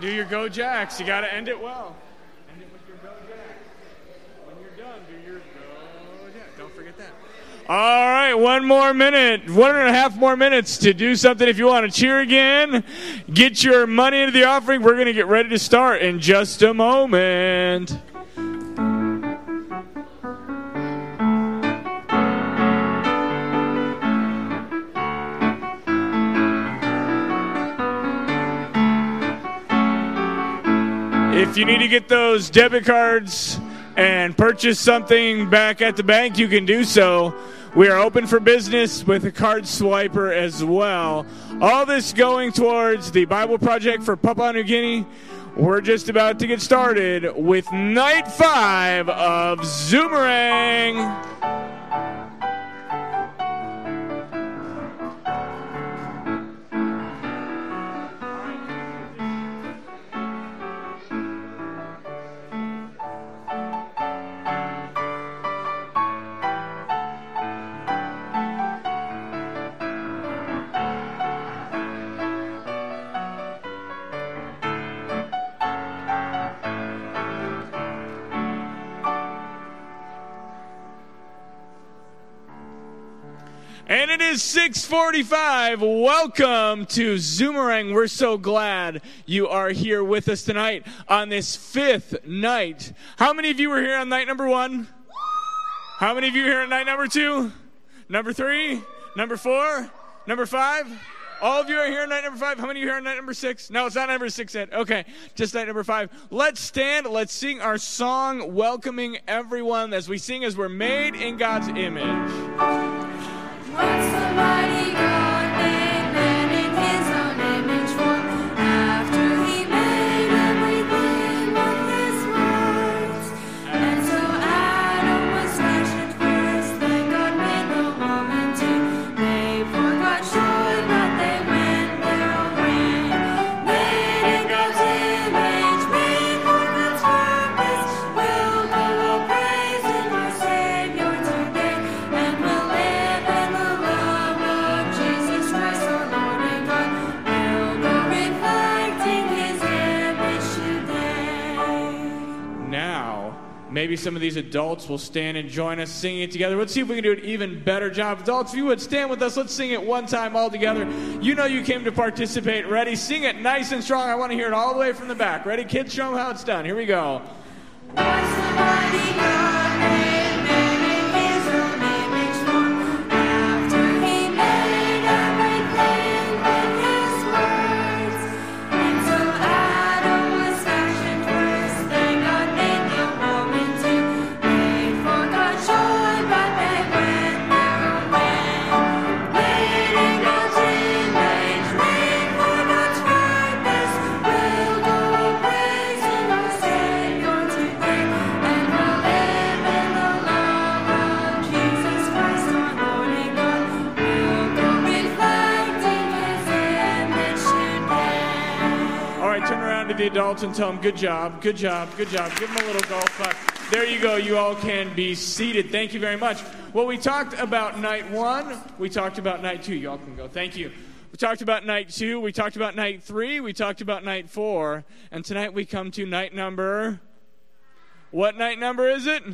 Do your Go Jacks. You got to end it well. End it with your Go Jacks. When you're done, do your Go Jacks. Don't forget that. All right, 1.5 more minutes to do something. If you want to cheer again, get your money into the offering. We're going to get ready to start in just a moment. If you need to get those debit cards and purchase something back at the bank, you can do so. We are open for business with a card swiper as well. All this going towards the Bible Project for Papua New Guinea. We're just about to get started with Night 5 of Zoomerang. And it is 6:45. Welcome to Zoomerang. We're so glad you are here with us tonight on this 5th night. How many of you were here on night number 1? How many of you here on night number 2? Number 3? Number 4? Number 5? All of you are here on night number 5. How many of you are here on night number 6? No, it's not number 6 yet. Okay, just night number 5. Let's stand. Let's sing our song welcoming everyone as we sing as we're made in God's image. What's the mighty God made man in his own image form? After he made everything with his words. And so Adam was fashioned first, then God made the woman too. They forgot joy, but they went their own way. Made in God's image, made for God's purpose. We'll go praising our Savior today, and we'll live in the love of Jesus Christ our Lord and God. We'll go reflecting his image today. Now, maybe some of these adults will stand and join us singing it together. Let's see if we can do an even better job. Adults, if you would stand with us, let's sing it one time all together. You know you came to participate. Ready? Sing it nice and strong. I want to hear it all the way from the back. Ready? Kids, show them how it's done. Here we go. What's the mighty God made man in his own image form? After he made everything with his words. And so Adam was fashioned first, then God made the woman too. They forgot joy, but they went their own way. Made in God's image, made for God's purpose. We'll go praising our Savior today, and we'll live in the love of Jesus Christ our Lord and God. We'll go reflecting his image today. All right, turn around to the adults and tell them, good job, good job, good job. Give them a little golf clap. There you go. You all can be seated. Thank you very much. Well, we talked about night 1. We talked about night 2. You all can go. Thank you. We talked about night 2. We talked about night 3. We talked about night 4. And tonight we come to night number... What night number is it?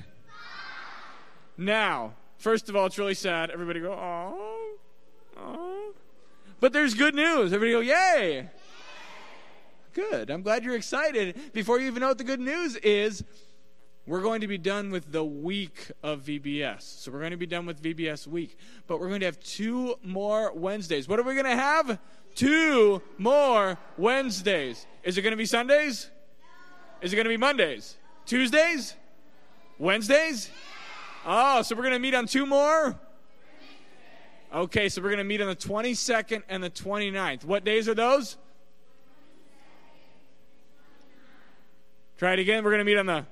Now, first of all, it's really sad. Everybody go, oh, oh. But there's good news. Everybody go, yay. Good. I'm glad you're excited. Before you even know what the good news is, we're going to be done with the week of VBS. So we're going to be done with VBS week. But we're going to have 2 more Wednesdays. What are we going to have? 2 more Wednesdays. Is it going to be Sundays? Is it going to be Mondays? Tuesdays? Wednesdays? Oh, so we're going to meet on 2 more? Okay, so we're going to meet on the 22nd and the 29th. What days are those? Try it again. We're going to meet on the...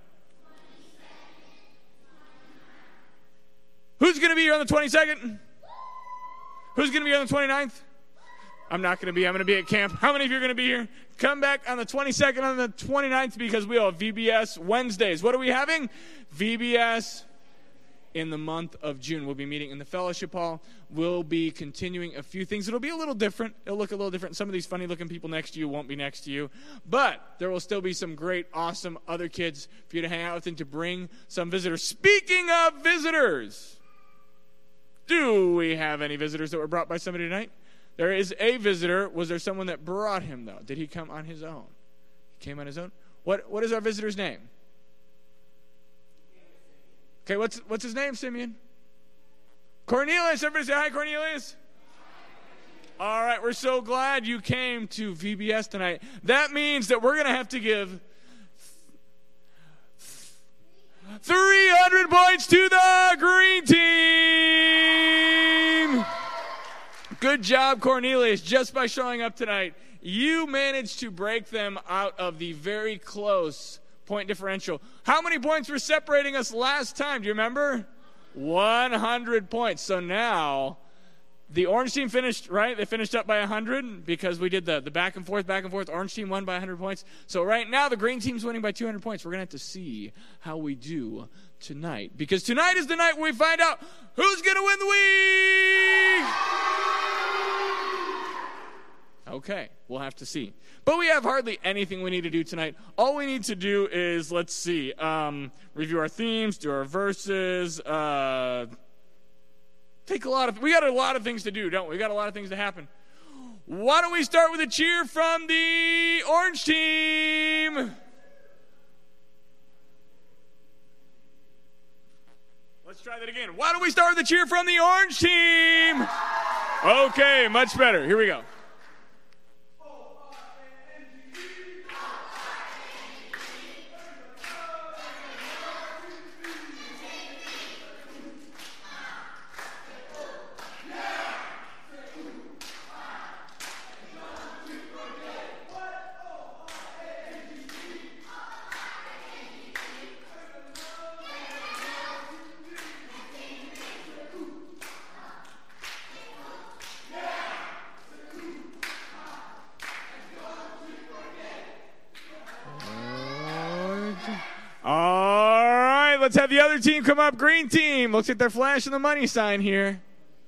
Who's going to be here on the 22nd? Who's going to be here on the 29th? I'm not going to be. I'm going to be at camp. How many of you are going to be here? Come back on the 22nd and the 29th because we have VBS Wednesdays. What are we having? VBS in the month of June. We'll be meeting in the fellowship hall. We'll be continuing a few things. It'll be a little different. It'll look a little different. Some of these funny-looking people next to you won't be next to you. But there will still be some great, awesome other kids for you to hang out with and to bring some visitors. Speaking of visitors, do we have any visitors that were brought by somebody tonight? There is a visitor. Was there someone that brought him, though? Did he come on his own? He came on his own? What is our visitor's name? Okay, what's his name, Simeon? Cornelius. Everybody say hi, Cornelius. All right, we're so glad you came to VBS tonight. That means that we're going to have to give 300 points to the green team. Good job, Cornelius. Just by showing up tonight, you managed to break them out of the very close point differential. How many points were separating us last time? Do you remember? 100 points. So now the orange team finished, right? They finished up by 100 because we did the back and forth. Orange team won by 100 points. So right now the green team's winning by 200 points. We're going to have to see how we do tonight, because tonight is the night where we find out who's going to win the week. Okay, we'll have to see. But we have hardly anything we need to do tonight. All we need to do is, let's see, review our themes, do our verses, we got a lot of things to do, don't we? We got a lot of things to happen. Why don't we start with a cheer from the orange team? Let's try that again. Why don't we start with a cheer from the orange team? Okay, much better. Here we go. Let's have the other team come up. Green team. Looks like they're flashing the money sign here.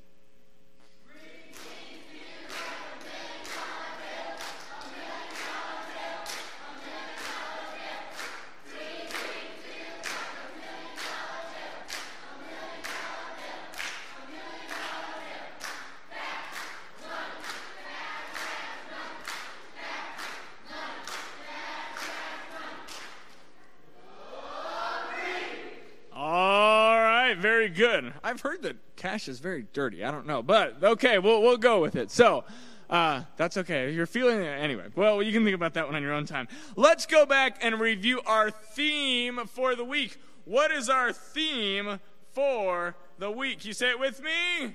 Very good. I've heard that cash is very dirty. I don't know, but okay, we'll go with it. So that's okay. You're feeling it anyway. Well, you can think about that one on your own time. Let's go back and review our theme for the week. What is our theme for the week? You say it with me.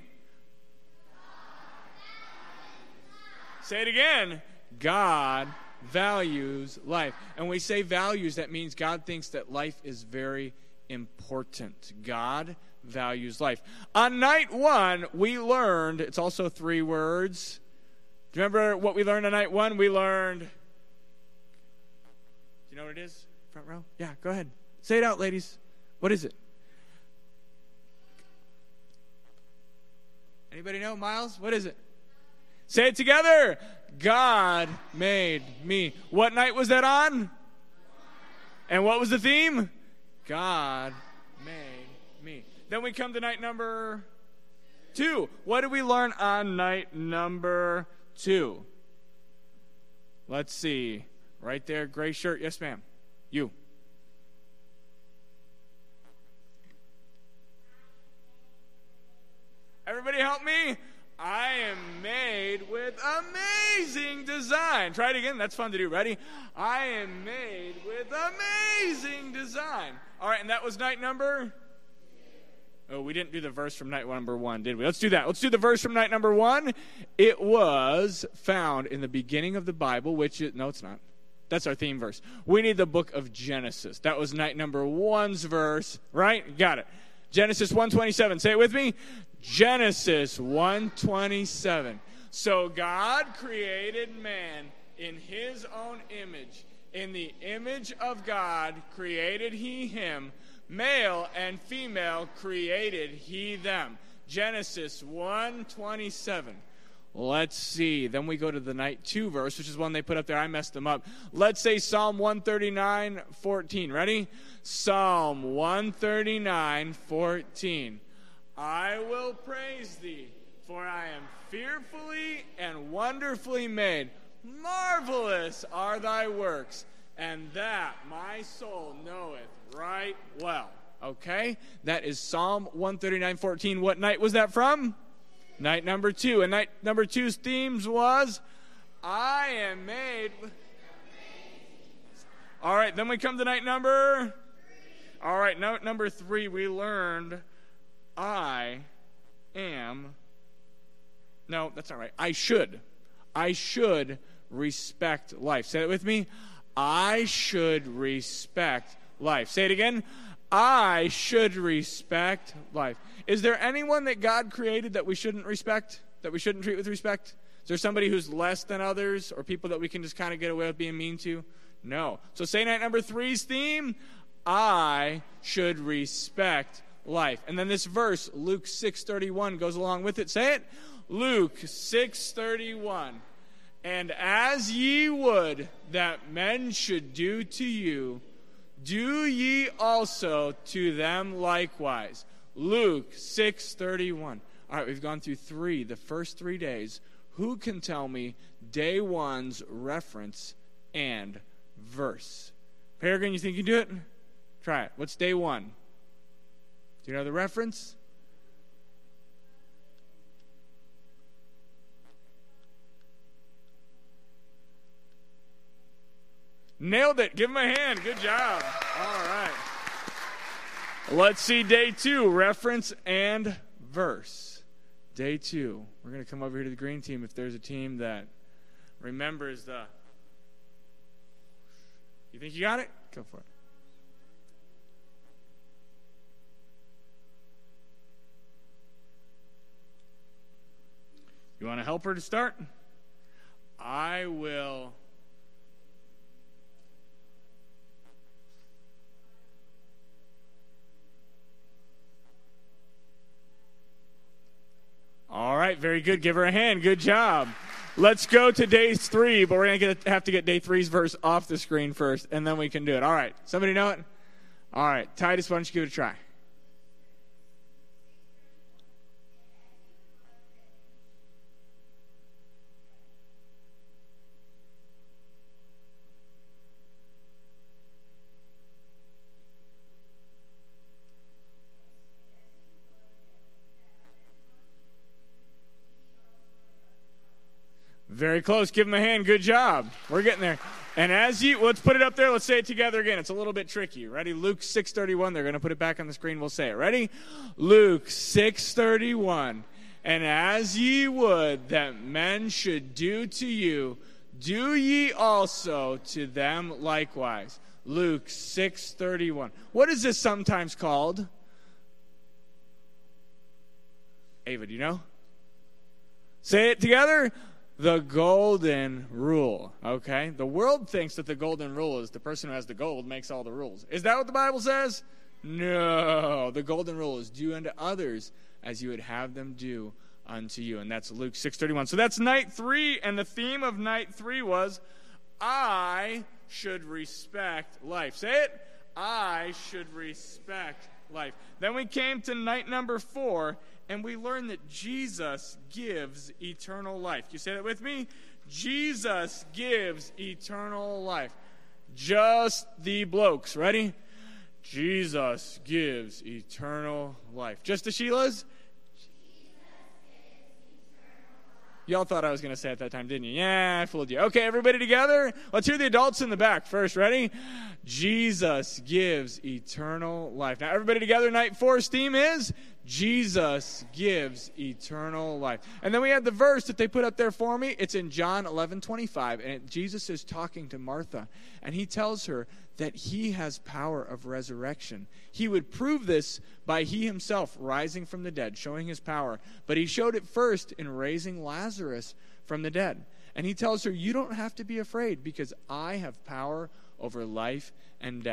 Say it again. God values life. And when we say values, that means God thinks that life is very important. God values life. On night one, we learned, it's also 3 words. Do you remember what we learned on night one? We learned, do you know what it is? Front row? Yeah, go ahead. Say it out, ladies. What is it? Anybody know? Miles, what is it? Say it together. God made me. What night was that on? And what was the theme? God made me. Then we come to night number 2. What did we learn on night number 2? Let's see. Right there, gray shirt. Yes, ma'am. You. Everybody help me. I am made with amazing design. Try it again. That's fun to do. Ready? I am made with amazing design. All right, and that was night number? Oh, we didn't do the verse from night number 1, did we? Let's do that. Let's do the verse from night number 1. It was found in the beginning of the Bible, which is, no, it's not. That's our theme verse. We need the book of Genesis. That was night number 1's verse, right? Got it. Genesis 1:27. Say it with me. Genesis 1:27. So God created man in his own image. In the image of God created he him. Male and female created he them. Genesis 1:27. Let's see. Then we go to the night 2 verse, which is one they put up there. I messed them up. Let's say Psalm 139:14. Ready? Psalm 139:14. I will praise thee, for I am fearfully and wonderfully made. Marvelous are thy works, and that my soul knoweth right well. Okay? That is Psalm 139:14. What night was that from? Night number 2. And night number 2's themes was, I am made. All right, then we come to night number 3. All right, note number 3, we learned I should respect life. Say it with me. I should respect life. Say it again. I should respect life. Is there anyone that God created that we shouldn't respect, that we shouldn't treat with respect? Is there somebody who's less than others, or people that we can just kind of get away with being mean to? No. So say night number 3's theme, I should respect life. And then this verse, Luke 6:31, goes along with it. Say it. Luke 6:31. And as ye would that men should do to you, do ye also to them likewise. Luke 6:31. All right, we've gone through the first 3 days. Who can tell me day 1's reference and verse? Peregrine, you think you can do it? Try it. What's day 1? Do you know the reference? Nailed it. Give him a hand. Good job. All right. Let's see day 2, reference and verse. Day 2. We're going to come over here to the green team if there's a team that remembers the... You think you got it? Go for it. You want to help her to start? I will... All right, very good. Give her a hand. Good job. Let's go to day 3, but we're going to have to get day 3's verse off the screen first, and then we can do it. All right. Somebody know it? All right. Titus, why don't you give it a try? Very close. Give them a hand. Good job. We're getting there. And as you, let's put it up there. Let's say it together again. It's a little bit tricky. Ready? Luke 6:31. They're going to put it back on the screen. We'll say it. Ready? Luke 6:31. And as ye would that men should do to you, do ye also to them likewise. Luke 6:31. What is this sometimes called? Ava, do you know? Say it together. The golden rule, okay? The world thinks that the golden rule is the person who has the gold makes all the rules. Is that what the Bible says? No. The golden rule is do unto others as you would have them do unto you. And that's Luke 6:31. So that's night 3, and the theme of night 3 was, I should respect life. Say it. I should respect life. Then we came to night number 4, and we learned that Jesus gives eternal life. You say that with me? Jesus gives eternal life. Just the blokes. Ready? Jesus gives eternal life. Just the Sheilas? Y'all thought I was going to say it that time, didn't you? Yeah, I fooled you. Okay, everybody together? Let's hear the adults in the back first. Ready? Jesus gives eternal life. Now, everybody together, night 4's theme is Jesus gives eternal life. And then we had the verse that they put up there for me. It's in John 11:25. And Jesus is talking to Martha. And he tells her that he has power of resurrection. He would prove this by he himself rising from the dead, showing his power. But he showed it first in raising Lazarus from the dead. And he tells her, you don't have to be afraid because I have power over life and death.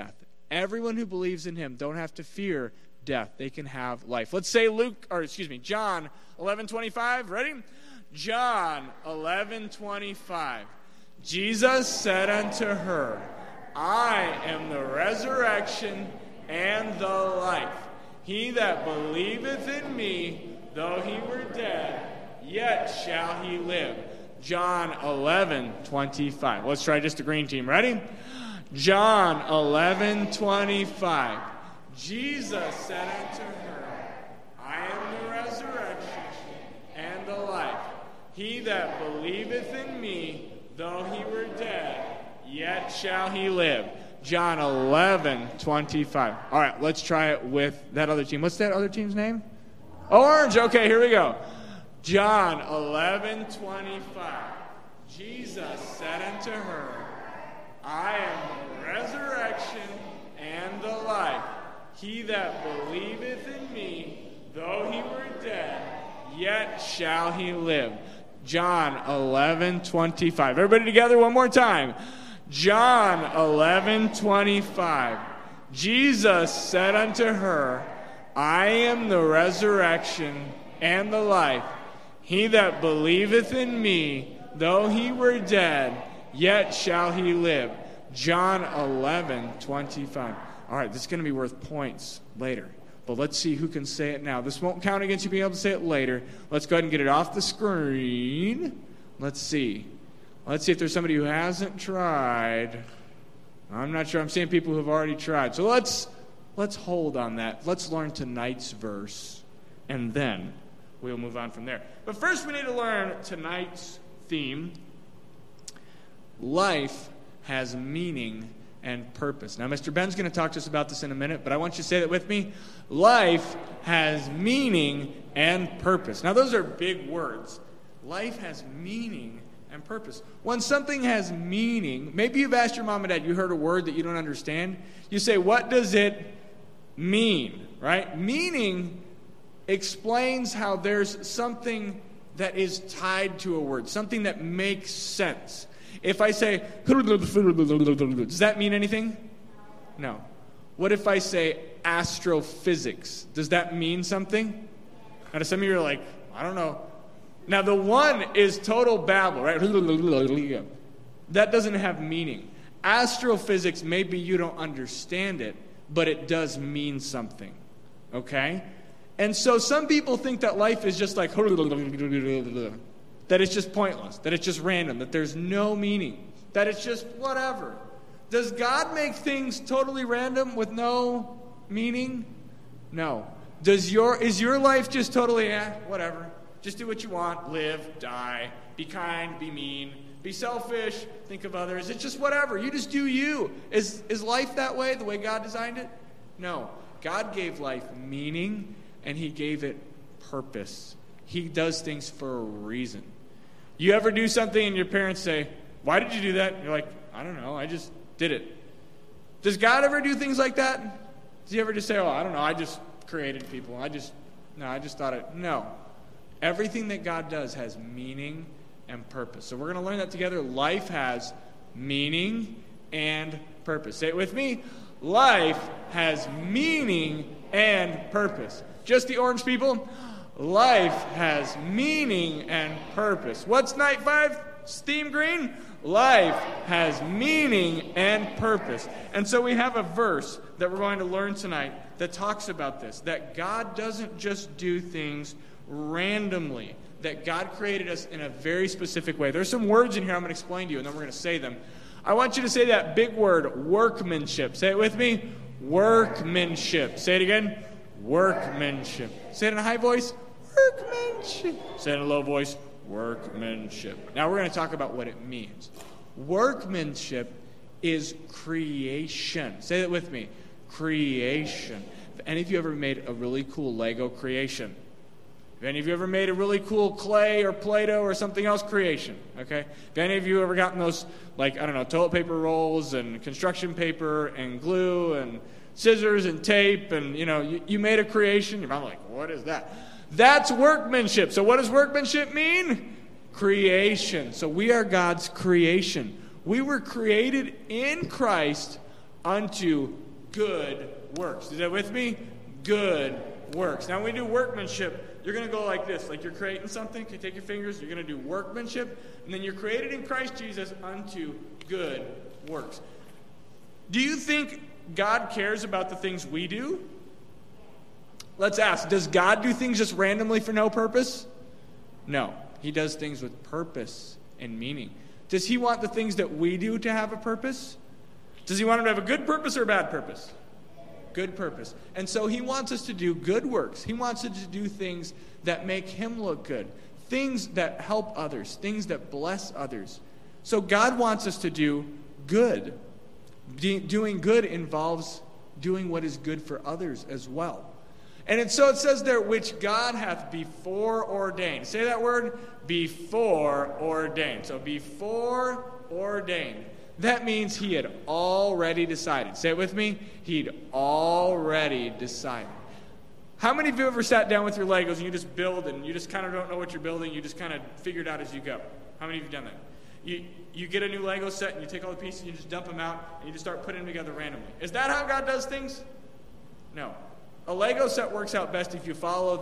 Everyone who believes in him don't have to fear death. They can have life. Let's say John 11:25. Ready? John 11:25. Jesus said unto her, I am the resurrection and the life. He that believeth in me, though he were dead, yet shall he live. John 11:25. Let's try just the green team. Ready? John 11:25. Jesus said unto her, I am the resurrection and the life. He that believeth in me, though he were dead, yet shall he live. John 11:25. All right, let's try it with that other team. What's that other team's name? Orange. Okay, here we go. John 11:25. Jesus said unto her, I am the resurrection and the life. He that believeth in me, though he were dead, yet shall he live. John 11:25. Everybody together one more time. John 11:25. Jesus said unto her, I am the resurrection and the life. He that believeth in me, though he were dead, yet shall he live. John 11:25. All right, this is going to be worth points later. But let's see who can say it now. This won't count against you being able to say it later. Let's go ahead and get it off the screen. Let's see. Let's see if there's somebody who hasn't tried. I'm not sure. I'm seeing people who have already tried. So let's hold on that. Let's learn tonight's verse, and then we'll move on from there. But first we need to learn tonight's theme. Life has meaning and purpose. Now, Mr. Ben's going to talk to us about this in a minute, but I want you to say that with me. Life has meaning and purpose. Now, those are big words. Life has meaning and purpose. When something has meaning, maybe you've asked your mom and dad, you heard a word that you don't understand. You say, what does it mean? Right? Meaning explains how there's something that is tied to a word, something that makes sense. If I say, does that mean anything? No. What if I say astrophysics? Does that mean something? Now, to some of you are like, I don't know. Now, the one is total babble, right? That doesn't have meaning. Astrophysics, maybe you don't understand it, but it does mean something, okay? And so some people think that life is just like, that it's just pointless, that it's just random, that there's no meaning, that it's just whatever. Does God make things totally random with no meaning? No. Is your life just totally, whatever? Just do what you want, live, die, be kind, be mean, be selfish, think of others. It's just whatever. You just do you. Is life that way, the way God designed it? No. God gave life meaning, and he gave it purpose. He does things for a reason. You ever do something and your parents say, why did you do that? And you're like, I don't know, I just did it. Does God ever do things like that? Does he ever just say, oh, I don't know, I just created people. I just thought it. No. Everything that God does has meaning and purpose. So we're going to learn that together. Life has meaning and purpose. Say it with me. Life has meaning and purpose. Just the orange people. Life has meaning and purpose. What's night 5? Theme green? Life has meaning and purpose. And so we have a verse that we're going to learn tonight that talks about this. That God doesn't just do things randomly. That God created us in a very specific way. There's some words in here I'm going to explain to you, and then we're going to say them. I want you to say that big word, workmanship. Say it with me. Workmanship. Say it again. Workmanship. Say it in a high voice. Workmanship. Say it in a low voice. Workmanship. Now we're going to talk about what it means. Workmanship is creation. Say that with me. Creation. Have any of you ever made a really cool Lego creation? Have any of you ever made a really cool clay or Play-Doh or something else creation? Okay? Have any of you ever gotten those, toilet paper rolls and construction paper and glue and scissors and tape and, you made a creation? I'm like, what is that? That's workmanship. So what does workmanship mean? Creation. So we are God's creation. We were created in Christ unto good works. Is that with me? Good works. Now, when we do workmanship, you're going to go like this. Like you're creating something. You take your fingers. You're going to do workmanship. And then you're created in Christ Jesus unto good works. Do you think God cares about the things we do? Let's ask, does God do things just randomly for no purpose? No. He does things with purpose and meaning. Does he want the things that we do to have a purpose? Does he want them to have a good purpose or a bad purpose? Good purpose. And so he wants us to do good works. He wants us to do things that make him look good. Things that help others. Things that bless others. So God wants us to do good. Doing good involves doing what is good for others as well. And so it says there, which God hath before ordained. Say that word, before ordained. So before ordained. That means he had already decided. Say it with me. He'd already decided. How many of you ever sat down with your Legos and you just build and you just kind of don't know what you're building, you just kind of figure it out as you go? How many of you have done that? You get a new Lego set and you take all the pieces and you just dump them out and you just start putting them together randomly. Is that how God does things? No. A Lego set works out best if you follow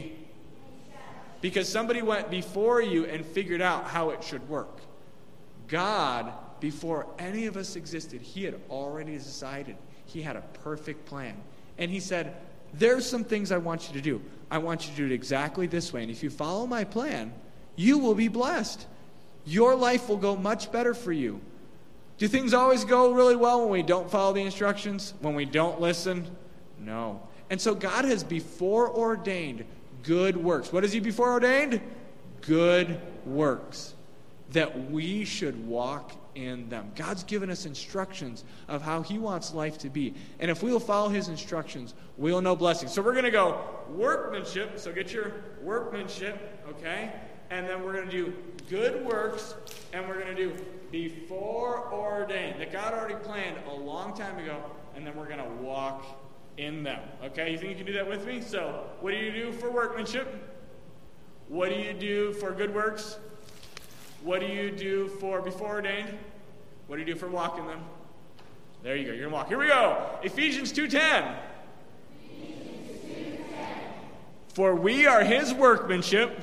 because somebody went before you and figured out how it should work. God, before any of us existed, he had already decided. He had a perfect plan. And he said, there's some things I want you to do. I want you to do it exactly this way. And if you follow my plan, you will be blessed. Your life will go much better for you. Do things always go really well when we don't follow the instructions? When we don't listen? No. And so God has before ordained good works. What has he before ordained? Good works. That we should walk in them. God's given us instructions of how he wants life to be. And if we will follow his instructions, we'll know blessings. So we're going to go workmanship. So get your workmanship, okay? And then we're going to do good works. And we're going to do before ordained. That God already planned a long time ago. And then we're going to walk in them. Okay? You think you can do that with me? So what do you do for workmanship? What do you do for good works? What do you do for before ordained? What do you do for walking them? There you go. You're going to walk. Here we go. Ephesians 2:10. For we are his workmanship,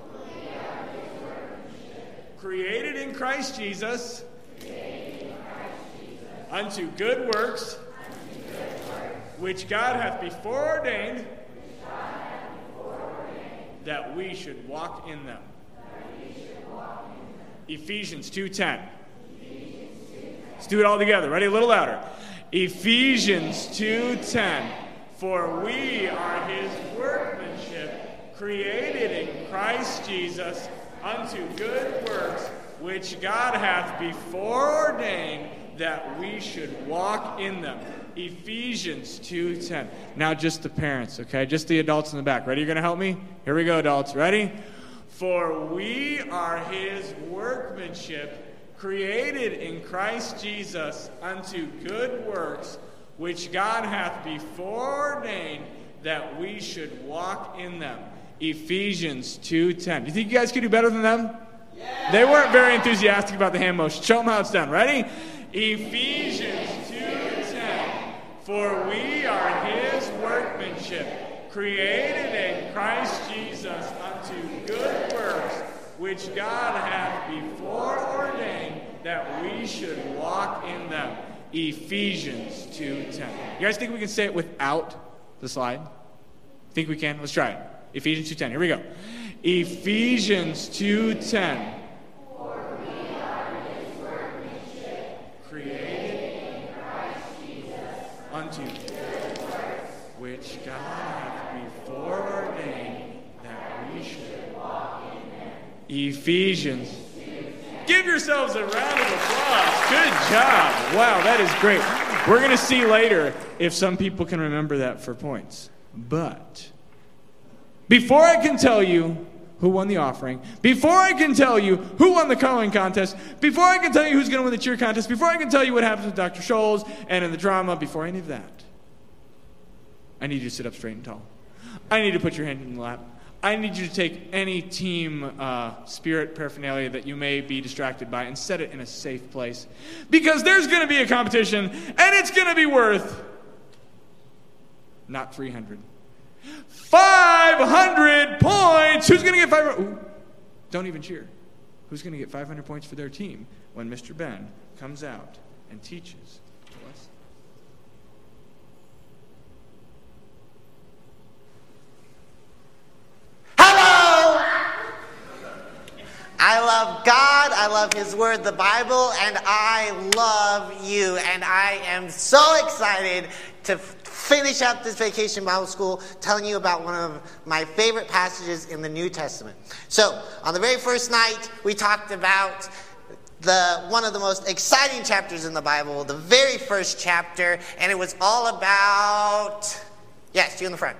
created in Christ Jesus, unto good works, which God hath before ordained, that we should walk in them. Ephesians 2:10. Let's do it all together. Ready? A little louder. Ephesians 2:10. For we are his workmanship, created in Christ Jesus unto good works, which God hath before ordained that we should walk in them. Ephesians 2:10. Now just the parents, okay? Just the adults in the back. Ready? You're going to help me? Here we go, adults. Ready? For we are his workmanship, created in Christ Jesus unto good works, which God hath before ordained that we should walk in them. Ephesians 2:10. Do you think you guys could do better than them? Yeah. They weren't very enthusiastic about the hand motion. Show them how it's done. Ready? Ephesians 2:10. For we are his workmanship, created in Christ Jesus unto good works, which God hath before ordained that we should walk in them. Ephesians 2:10. You guys think we can say it without the slide? Think we can? Let's try it. Ephesians 2:10. Here we go. Ephesians 2:10. For we are his workmanship, created in Christ Jesus Unto good works, which God hath before ordained that we should walk in them. Ephesians. Give yourselves a round of applause. Good job. Wow, that is great. We're going to see later if some people can remember that for points. But before I can tell you who won the offering, before I can tell you who won the coloring contest, before I can tell you who's going to win the cheer contest, before I can tell you what happens with Dr. Scholes and in the drama, before any of that, I need you to sit up straight and tall. I need you to put your hand in the lap. I need you to take any team spirit paraphernalia that you may be distracted by and set it in a safe place. Because there's going to be a competition, and it's going to be worth Not 300. 500 points! Who's going to get 500? Ooh, don't even cheer. Who's going to get 500 points for their team when Mr. Ben comes out and teaches to us? Hello! I love God, I love His Word, the Bible, and I love you. And I am so excited to finish up this Vacation Bible School telling you about one of my favorite passages in the New Testament. So, on the very first night, we talked about one of the most exciting chapters in the Bible, the very first chapter, and it was all about, yes, you in the front,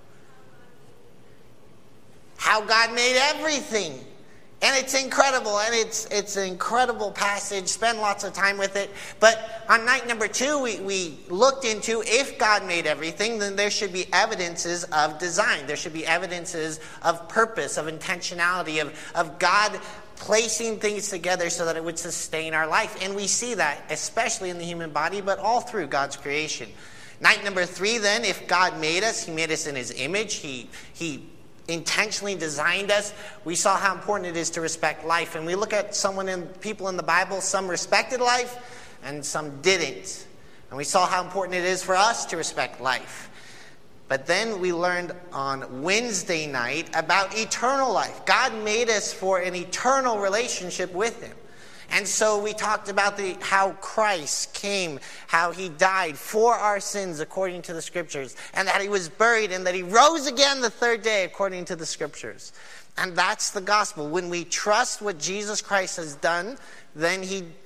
how God made everything. And it's incredible, and it's an incredible passage. Spend lots of time with it. But on night number 2, we looked into if God made everything, then there should be evidences of design. There should be evidences of purpose, of intentionality, of God placing things together so that it would sustain our life. And we see that, especially in the human body, but all through God's creation. Night number 3, then, if God made us, He made us in His image. He intentionally designed us. We saw how important it is to respect life. And we look at people in the Bible, some respected life and some didn't. And we saw how important it is for us to respect life. But then we learned on Wednesday night about eternal life. God made us for an eternal relationship with Him. And so we talked about how Christ came, how He died for our sins according to the Scriptures, and that He was buried and that He rose again the third day according to the Scriptures. And that's the gospel. When we trust what Jesus Christ has done, then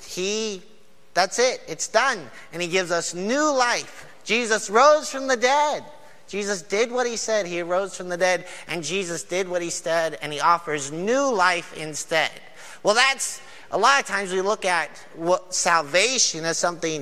that's it. It's done. And He gives us new life. Jesus rose from the dead. Jesus did what He said. He arose from the dead, and Jesus did what He said, and He offers new life instead. Well, a lot of times we look at salvation as something,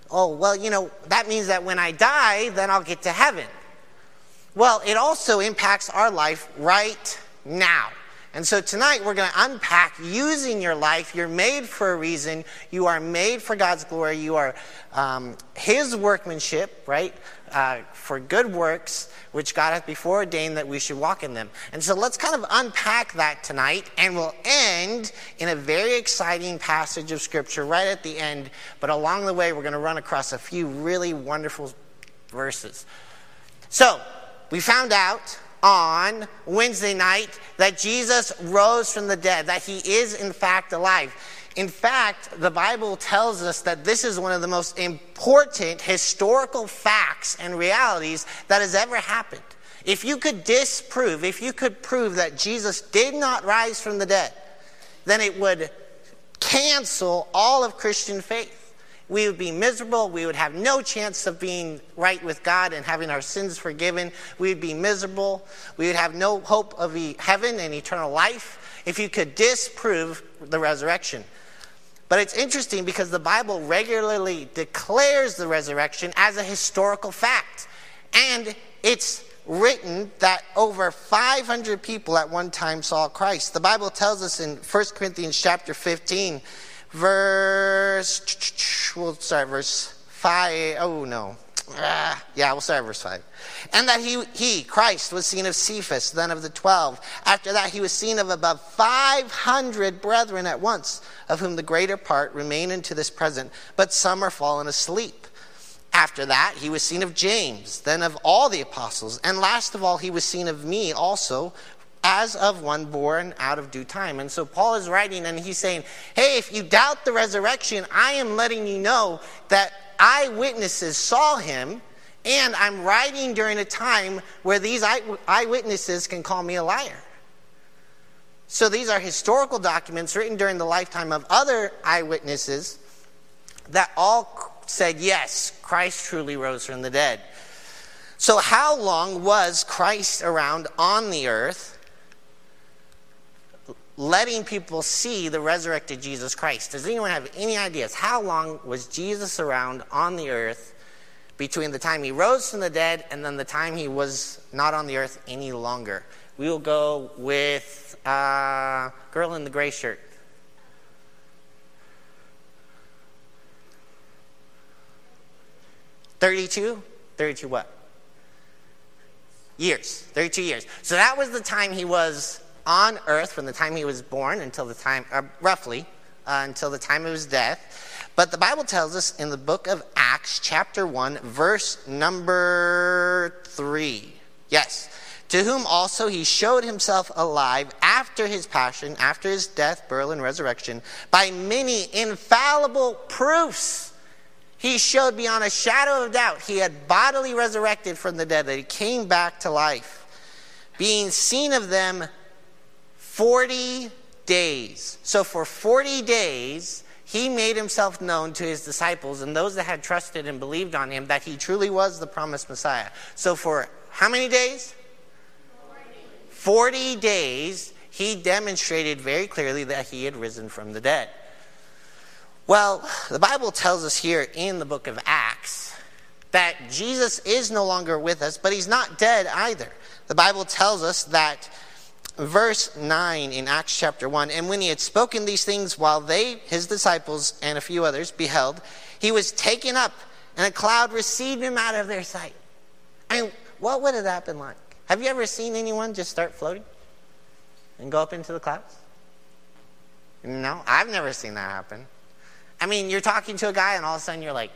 that means that when I die, then I'll get to heaven. Well, it also impacts our life right now. And so tonight we're going to unpack using your life. You're made for a reason. You are made for God's glory. You are His workmanship, right? For good works, which God hath before ordained that we should walk in them. And so let's kind of unpack that tonight, and we'll end in a very exciting passage of Scripture right at the end. But along the way, we're going to run across a few really wonderful verses. So, we found out on Wednesday night that Jesus rose from the dead, that He is in fact alive. In fact, the Bible tells us that this is one of the most important historical facts and realities that has ever happened. If you could prove that Jesus did not rise from the dead, then it would cancel all of Christian faith. We would be miserable. We would have no chance of being right with God and having our sins forgiven. We would be miserable. We would have no hope of heaven and eternal life if you could disprove the resurrection. But it's interesting because the Bible regularly declares the resurrection as a historical fact. And it's written that over 500 people at one time saw Christ. The Bible tells us in 1 Corinthians chapter 15, verse 5. Oh, no. We'll start at verse 5. And that he, Christ, was seen of Cephas, then of the 12. After that, He was seen of above 500 brethren at once, of whom the greater part remain unto this present, but some are fallen asleep. After that, He was seen of James, then of all the apostles. And last of all, He was seen of me also, as of one born out of due time. And so Paul is writing and he's saying, hey, if you doubt the resurrection, I am letting you know that eyewitnesses saw Him, and I'm writing during a time where these eyewitnesses can call me a liar. So these are historical documents written during the lifetime of other eyewitnesses that all said, yes, Christ truly rose from the dead. So how long was Christ around on the earth, letting people see the resurrected Jesus Christ? Does anyone have any ideas? How long was Jesus around on the earth between the time He rose from the dead and then the time He was not on the earth any longer? We will go with girl in the gray shirt. 32? 32 what? years, 32 years. So that was the time he was on earth, from the time he was born until the time, roughly, until the time of his death. But the Bible tells us in the book of Acts, chapter 1, verse number 3. Yes. To whom also he showed himself alive after his passion, after his death, burial, and resurrection, by many infallible proofs. He showed beyond a shadow of doubt he had bodily resurrected from the dead, that he came back to life, being seen of them 40 days. So for 40 days, he made himself known to his disciples and those that had trusted and believed on him that he truly was the promised Messiah. So for how many days? 40 days, he demonstrated very clearly that he had risen from the dead. Well, the Bible tells us here in the book of Acts that Jesus is no longer with us, but he's not dead either. The Bible tells us that verse 9 in Acts chapter 1, and when he had spoken these things while they, his disciples and a few others, beheld, he was taken up, and a cloud received him out of their sight. I mean, what would have that been like? Have you ever seen anyone just start floating and go up into the clouds? No, I've never seen that happen. I mean, you're talking to a guy and all of a sudden you're like,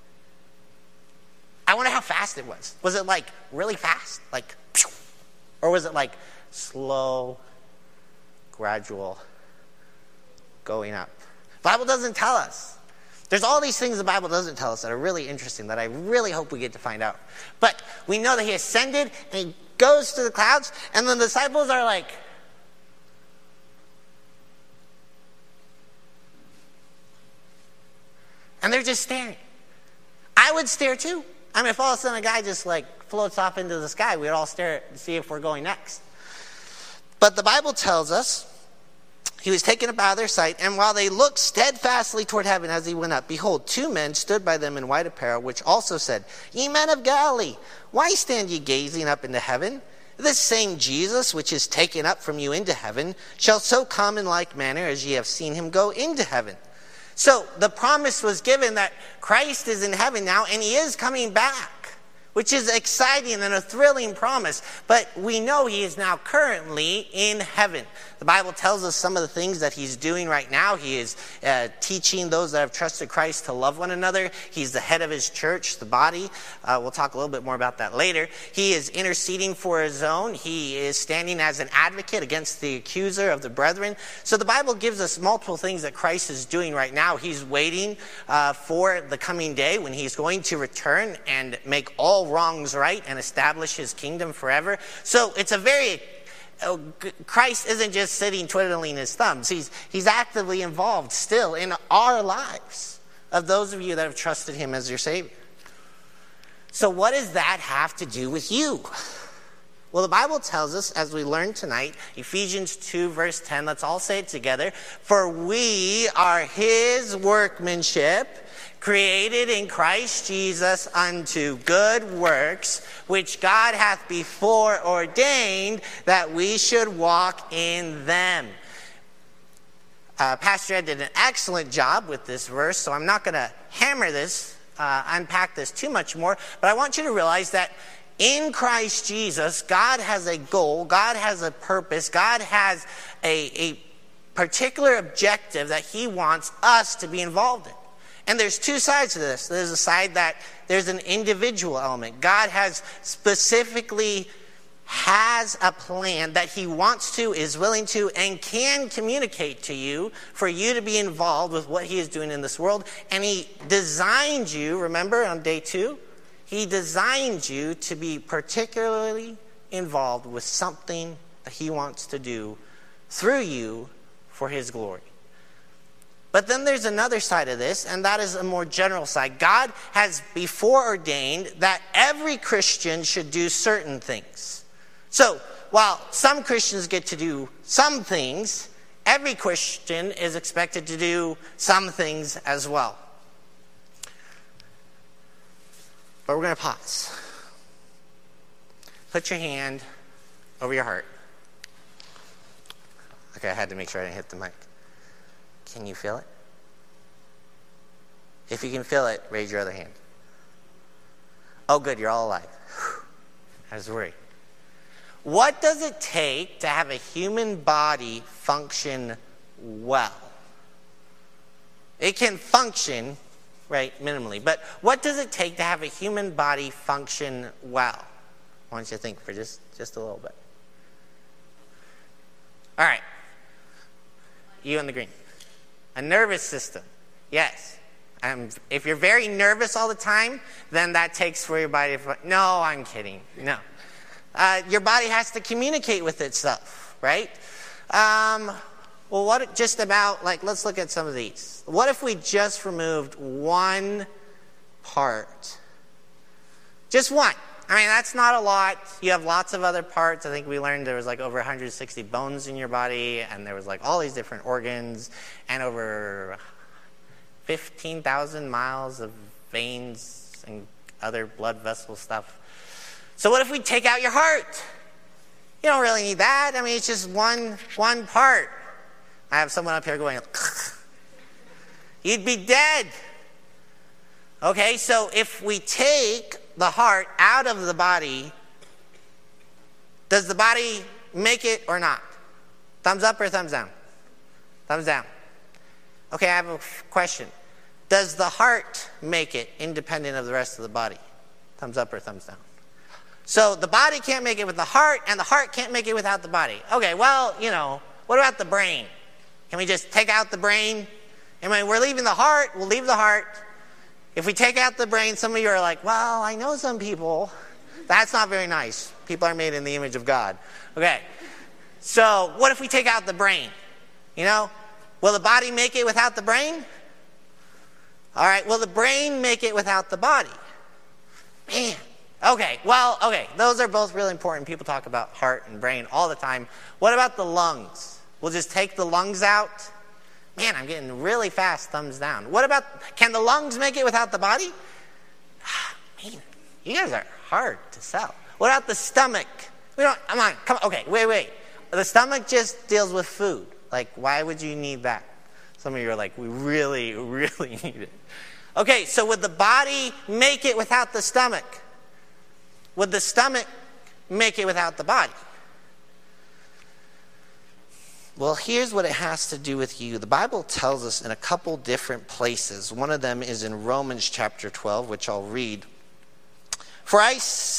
I wonder how fast it was. Was it like really fast? Like, pew? Or was it like slow, gradual going up? The Bible doesn't tell us. There's all these things the Bible doesn't tell us that are really interesting that I really hope we get to find out. But we know that he ascended and he goes to the clouds, and the disciples are like, and they're just staring. I would stare too. I mean, if all of a sudden a guy just like floats off into the sky, we'd all stare to see if we're going next. But the Bible tells us he was taken up out of their sight, and while they looked steadfastly toward heaven as he went up, behold, 2 men stood by them in white apparel, which also said, Ye men of Galilee, why stand ye gazing up into heaven? This same Jesus, which is taken up from you into heaven, shall so come in like manner as ye have seen him go into heaven. So the promise was given that Christ is in heaven now, and he is coming back, which is exciting and a thrilling promise. But we know he is now currently in heaven. The Bible tells us some of the things that he's doing right now. He is teaching those that have trusted Christ to love one another. He's the head of his church, the body. We'll talk a little bit more about that later. He is interceding for his own. He is standing as an advocate against the accuser of the brethren. So the Bible gives us multiple things that Christ is doing right now. He's waiting for the coming day when he's going to return and make all wrongs right and establish his kingdom forever. So it's a very Christ isn't just sitting twiddling his thumbs. He's actively involved still in our lives, of those of you that have trusted him as your Savior. So what does that have to do with you? Well, the Bible tells us, as we learned tonight, Ephesians 2 verse 10, let's all say it together. For we are his workmanship, created in Christ Jesus unto good works, which God hath before ordained that we should walk in them. Pastor Ed did an excellent job with this verse, so I'm not going to hammer this, unpack this too much more, but I want you to realize that in Christ Jesus, God has a goal, God has a purpose, God has a particular objective that he wants us to be involved in. And there's 2 sides to this. There's a side that there's an individual element. God has specifically has a plan that he wants to, is willing to, and can communicate to you for you to be involved with what he is doing in this world. And he designed you, remember on day 2, he designed you to be particularly involved with something that he wants to do through you for his glory. But then there's another side of this, and that is a more general side. God has before ordained that every Christian should do certain things. So, while some Christians get to do some things, every Christian is expected to do some things as well. But we're going to pause. Put your hand over your heart. Okay, I had to make sure I didn't hit the mic. Can you feel it? If you can feel it, raise your other hand. Oh, good, you're all alive. I was worried. What does it take to have a human body function well? It can function, right, minimally. But what does it take to have a human body function well? I want you to think for just a little bit. All right. You in the green. A nervous system. Yes. If you're very nervous all the time, then that takes for your body to... No, I'm kidding. No. Your body has to communicate with itself, right? Well, what just about, like, let's look at some of these. What if we just removed one part? Just one. I mean, that's not a lot. You have lots of other parts. I think we learned there was like over 160 bones in your body, and there was like all these different organs, and over 15,000 miles of veins and other blood vessel stuff. So what if we take out your heart? You don't really need that. I mean, it's just one part. I have someone up here going, you'd be dead. Okay, so if we take the heart out of the body, does the body make it or not? Thumbs up or thumbs down? Thumbs down. Okay, I have a question. Does the heart make it independent of the rest of the body? Thumbs up or thumbs down? So the body can't make it with the heart, and the heart can't make it without the body. Okay, well, what about the brain? Can we just take out the brain? I mean, we're leaving the heart, we'll leave the heart. If we take out the brain, some of you are like, well, I know some people. That's not very nice. People are made in the image of God. Okay, so what if we take out the brain? Will the body make it without the brain? All right, will the brain make it without the body? Man. Okay, those are both really important. People talk about heart and brain all the time. What about the lungs? We'll just take the lungs out? Man, I'm getting really fast thumbs down. Can the lungs make it without the body? Man, you guys are hard to sell. What about the stomach? Come on, okay, wait. The stomach just deals with food. Like, why would you need that? Some of you are like, we really, really need it. Okay, so would the body make it without the stomach? Would the stomach make it without the body? Well, here's what it has to do with you. The Bible tells us in a couple different places. One of them is in Romans chapter 12, which I'll read. For I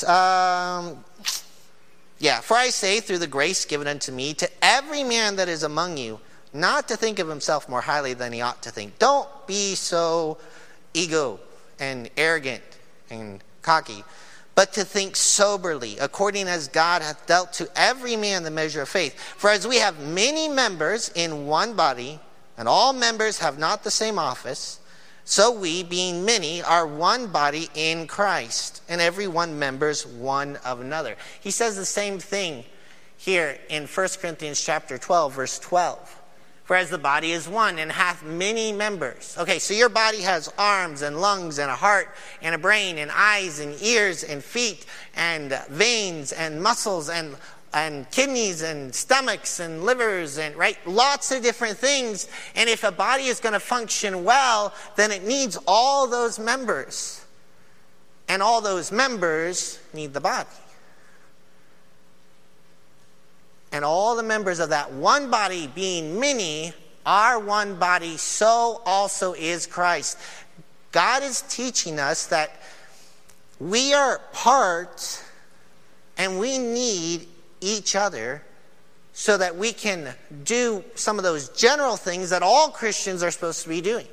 say through the grace given unto me, to every man that is among you, not to think of himself more highly than he ought to think. Don't be so ego and arrogant and cocky, but to think soberly, according as God hath dealt to every man the measure of faith. For as we have many members in one body, and all members have not the same office, so we, being many, are one body in Christ, and every one members one of another. He says the same thing here in 1 Corinthians chapter 12, verse 12. For as the body is one and hath many members. Okay, so your body has arms and lungs and a heart and a brain and eyes and ears and feet and veins and muscles and kidneys and stomachs and livers and, right, lots of different things. And if a body is going to function well, then it needs all those members. And all those members need the body. And all the members of that one body, being many, are one body, so also is Christ. God is teaching us that we are parts and we need each other so that we can do some of those general things that all Christians are supposed to be doing.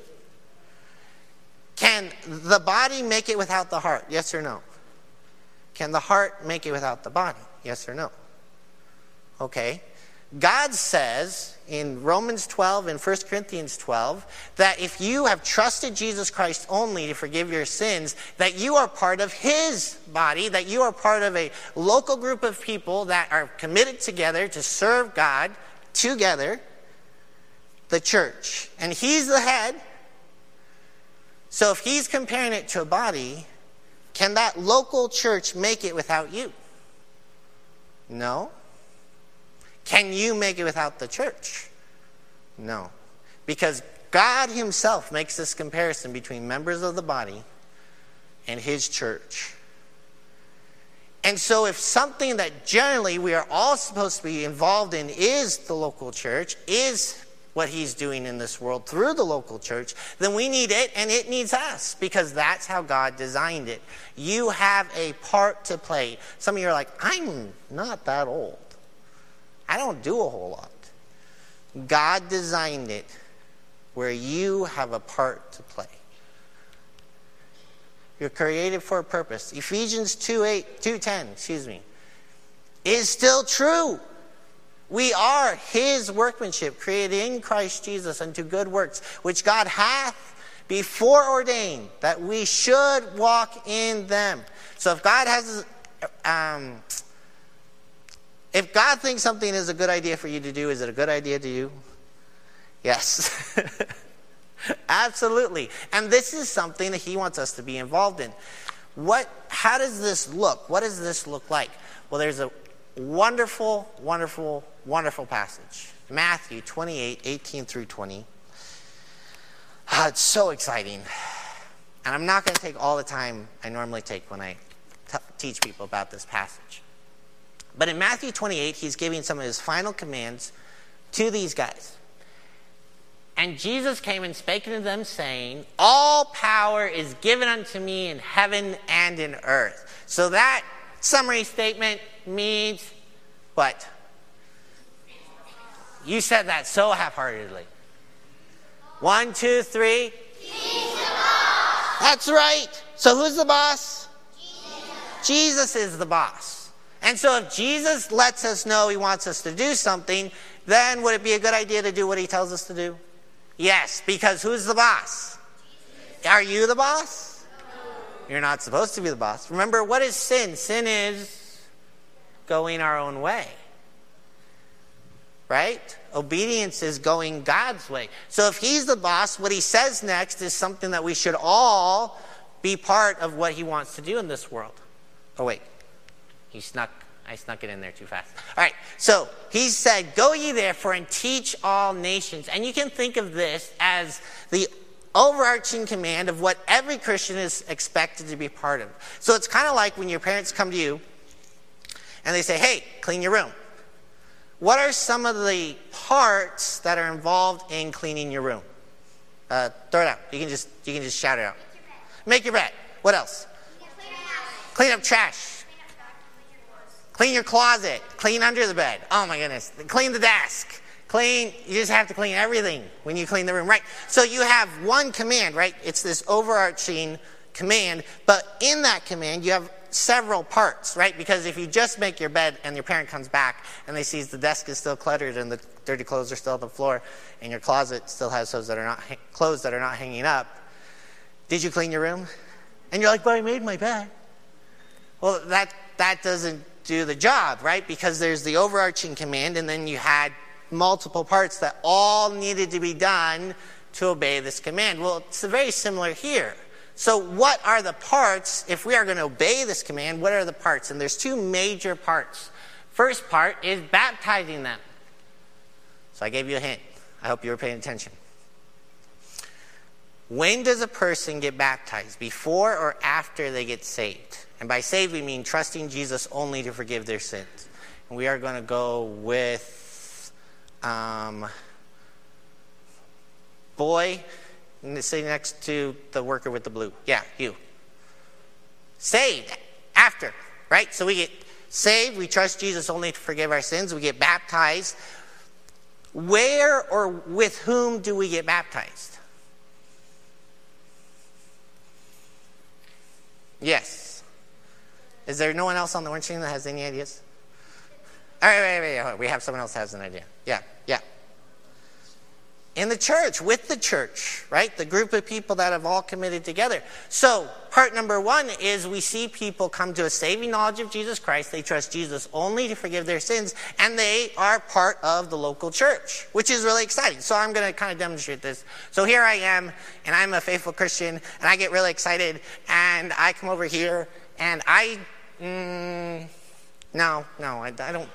Can the body make it without the heart? Yes or no? Can the heart make it without the body? Yes or no? Okay. God says in Romans 12 and 1 Corinthians 12 that if you have trusted Jesus Christ only to forgive your sins, that you are part of His body, that you are part of a local group of people that are committed together to serve God together, the church. And He's the head. So if He's comparing it to a body, can that local church make it without you? No. Can you make it without the church? No. Because God Himself makes this comparison between members of the body and His church. And so if something that generally we are all supposed to be involved in is the local church, is what he's doing in this world through the local church, then we need it and it needs us, because that's how God designed it. You have a part to play. Some of you are like, I'm not that old. I don't do a whole lot. God designed it where you have a part to play. You're created for a purpose. Ephesians 2:10, is still true. We are his workmanship, created in Christ Jesus unto good works, which God hath before ordained that we should walk in them. So if God has, if God thinks something is a good idea for you to do, is it a good idea to you? Yes. Absolutely. And this is something that he wants us to be involved in. How does this look? What does this look like? Well, there's a wonderful, wonderful, wonderful passage. Matthew 28:18 through 20. It's so exciting. And I'm not going to take all the time I normally take when I teach people about this passage. But in Matthew 28, he's giving some of his final commands to these guys. And Jesus came and spake unto them, saying, all power is given unto me in heaven and in earth. So that summary statement means what? You said that so half-heartedly. 1, 2, 3. He's the boss. That's right. So who's the boss? Jesus is the boss. And so if Jesus lets us know he wants us to do something, then would it be a good idea to do what he tells us to do? Yes, because who's the boss? Are you the boss? You're not supposed to be the boss. Remember, what is sin? Sin is going our own way. Right? Obedience is going God's way. So if he's the boss, what he says next is something that we should all be part of what he wants to do in this world. Oh, wait. I snuck it in there too fast. All right, so he said, go ye therefore and teach all nations. And you can think of this as the overarching command of what every Christian is expected to be part of. So it's kind of like when your parents come to you and they say, hey, clean your room. What are some of the parts that are involved in cleaning your room? Throw it out. You can just shout it out. Make your bed. What else? Clean up trash. Clean your closet. Clean under the bed. Oh my goodness. Clean the desk. You just have to clean everything when you clean the room, right? So you have one command, right? It's this overarching command, but in that command you have several parts, right? Because if you just make your bed and your parent comes back and they sees the desk is still cluttered and the dirty clothes are still on the floor and your closet still has those that are not clothes that are not hanging up, did you clean your room? And you're like, but I made my bed. Well, that doesn't do the job, right? Because there's the overarching command and then you had multiple parts that all needed to be done to obey this command. Well, it's very similar here. So what are the parts? If we are going to obey this command, what are the parts? And there's two major parts. First part is baptizing them. So I gave you a hint. I hope you were paying attention. When does a person get baptized? Before or after they get saved? And by saved, we mean trusting Jesus only to forgive their sins. And we are going to go with boy sitting next to the worker with the blue. Yeah, you. Saved after, right? So we get saved. We trust Jesus only to forgive our sins. We get baptized. Where or with whom do we get baptized? Yes. Is there no one else on the orange team that has any ideas? All right, wait. We have someone else that has an idea. Yeah. In the church, with the church, right? The group of people that have all committed together. So, part number one is we see people come to a saving knowledge of Jesus Christ. They trust Jesus only to forgive their sins, and they are part of the local church, which is really exciting. So I'm going to kind of demonstrate this. So here I am, and I'm a faithful Christian, and I get really excited, and I come over here, and I don't.